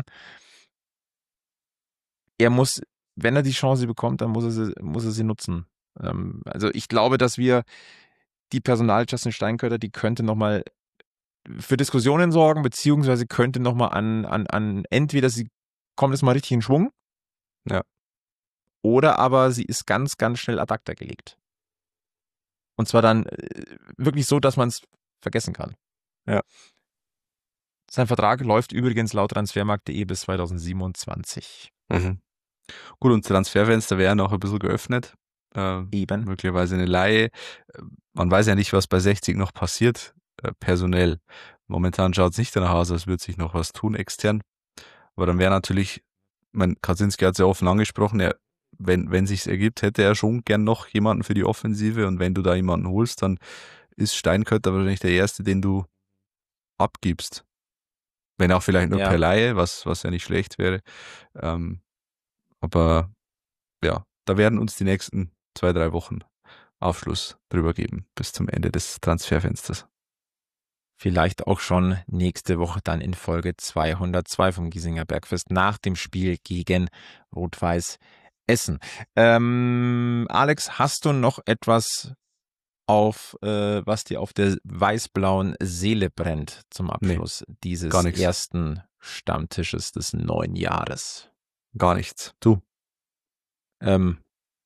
Er muss, wenn er die Chance bekommt, dann muss er sie, muss er sie nutzen. Ähm, also ich glaube, dass wir die Personal Justin Steinkötter, die könnte nochmal für Diskussionen sorgen, beziehungsweise könnte nochmal an, an, an entweder sie kommt jetzt mal richtig in Schwung, ja, oder aber sie ist ganz, ganz schnell ad acta gelegt. Und zwar dann wirklich so, dass man es vergessen kann. Ja. Sein Vertrag läuft übrigens laut transfermarkt punkt de bis zweitausendsiebenundzwanzig. Mhm. Gut, und Transferfenster wäre noch ein bisschen geöffnet. Äh, Eben. Möglicherweise eine Leihe. Man weiß ja nicht, was bei sechzig noch passiert, äh, personell. Momentan schaut es nicht danach aus, als würde sich noch was tun extern. Aber dann wäre natürlich, mein Kaczynski hat es ja offen angesprochen, er wenn wenn sich's ergibt, hätte er schon gern noch jemanden für die Offensive, und wenn du da jemanden holst, dann ist Steinkötter wahrscheinlich der Erste, den du abgibst. Wenn auch vielleicht nur ja. per Leihe, was, was ja nicht schlecht wäre. Ähm, aber ja, da werden uns die nächsten zwei, drei Wochen Aufschluss drüber geben, bis zum Ende des Transferfensters. Vielleicht auch schon nächste Woche dann in Folge zweihundertzwei vom Giesinger Bergfest nach dem Spiel gegen Rot-Weiß Essen. Ähm, Alex, hast du noch etwas auf, äh, was dir auf der weiß-blauen Seele brennt zum Abschluss nee, dieses ersten Stammtisches des neuen Jahres? Gar nichts. Du? Ähm,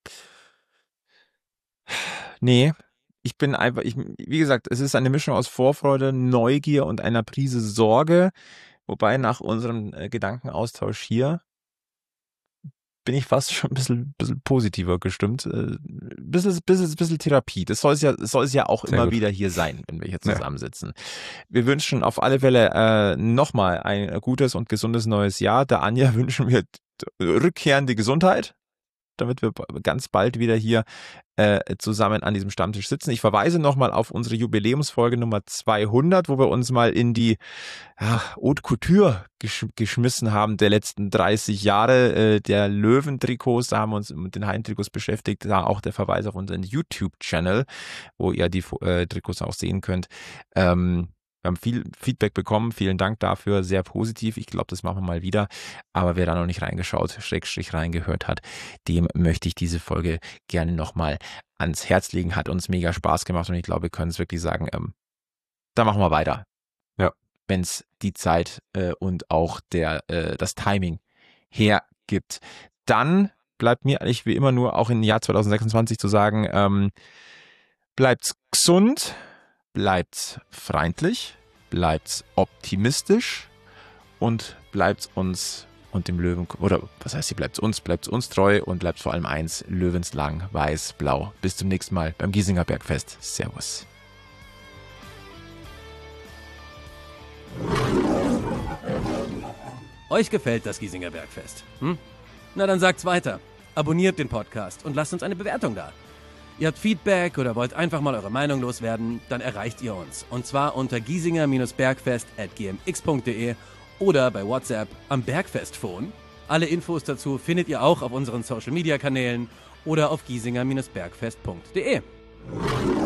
nee, ich bin einfach, ich, wie gesagt, es ist eine Mischung aus Vorfreude, Neugier und einer Prise Sorge, wobei nach unserem äh, Gedankenaustausch hier bin ich fast schon ein bisschen, bisschen positiver gestimmt. Ein bisschen, bisschen, bisschen Therapie. Das soll es ja, soll es ja auch Sehr immer gut. wieder hier sein, wenn wir hier zusammensitzen. Ja. Wir wünschen auf alle Fälle äh, nochmal ein gutes und gesundes neues Jahr. Der Anja wünschen wir rückkehrende Gesundheit, damit wir ganz bald wieder hier äh, zusammen an diesem Stammtisch sitzen. Ich verweise nochmal auf unsere Jubiläumsfolge Nummer zweihundert, wo wir uns mal in die ja, Haute Couture gesch- geschmissen haben der letzten dreißig Jahre äh, der Löwentrikots. Da haben wir uns mit den Hain-Trikots beschäftigt. Da auch der Verweis auf unseren YouTube-Channel, wo ihr die äh, Trikots auch sehen könnt. Ähm, Wir haben viel Feedback bekommen, vielen Dank dafür, sehr positiv. Ich glaube, das machen wir mal wieder. Aber wer da noch nicht reingeschaut, Schrägstrich reingehört hat, dem möchte ich diese Folge gerne nochmal ans Herz legen. Hat uns mega Spaß gemacht und ich glaube, wir können es wirklich sagen, ähm, da machen wir weiter. Ja. Wenn es die Zeit äh, und auch der äh, das Timing hergibt. Dann bleibt mir eigentlich wie immer nur auch im Jahr zweitausendsechsundzwanzig zu sagen, ähm, bleibt's gesund, bleibt freundlich, bleibt optimistisch und bleibt uns und dem Löwen, oder was heißt hier, bleibt uns, bleibt uns treu und bleibt vor allem eins, löwenslang, weiß, blau. Bis zum nächsten Mal beim Giesinger Bergfest. Servus. Euch gefällt das Giesinger Bergfest? Hm? Na dann sagt's weiter. Abonniert den Podcast und lasst uns eine Bewertung da. Ihr habt Feedback oder wollt einfach mal eure Meinung loswerden, dann erreicht ihr uns. Und zwar unter giesinger-bergfest at g m x punkt de oder bei WhatsApp am Bergfestphone. Alle Infos dazu findet ihr auch auf unseren Social-Media-Kanälen oder auf giesinger-bergfest punkt de.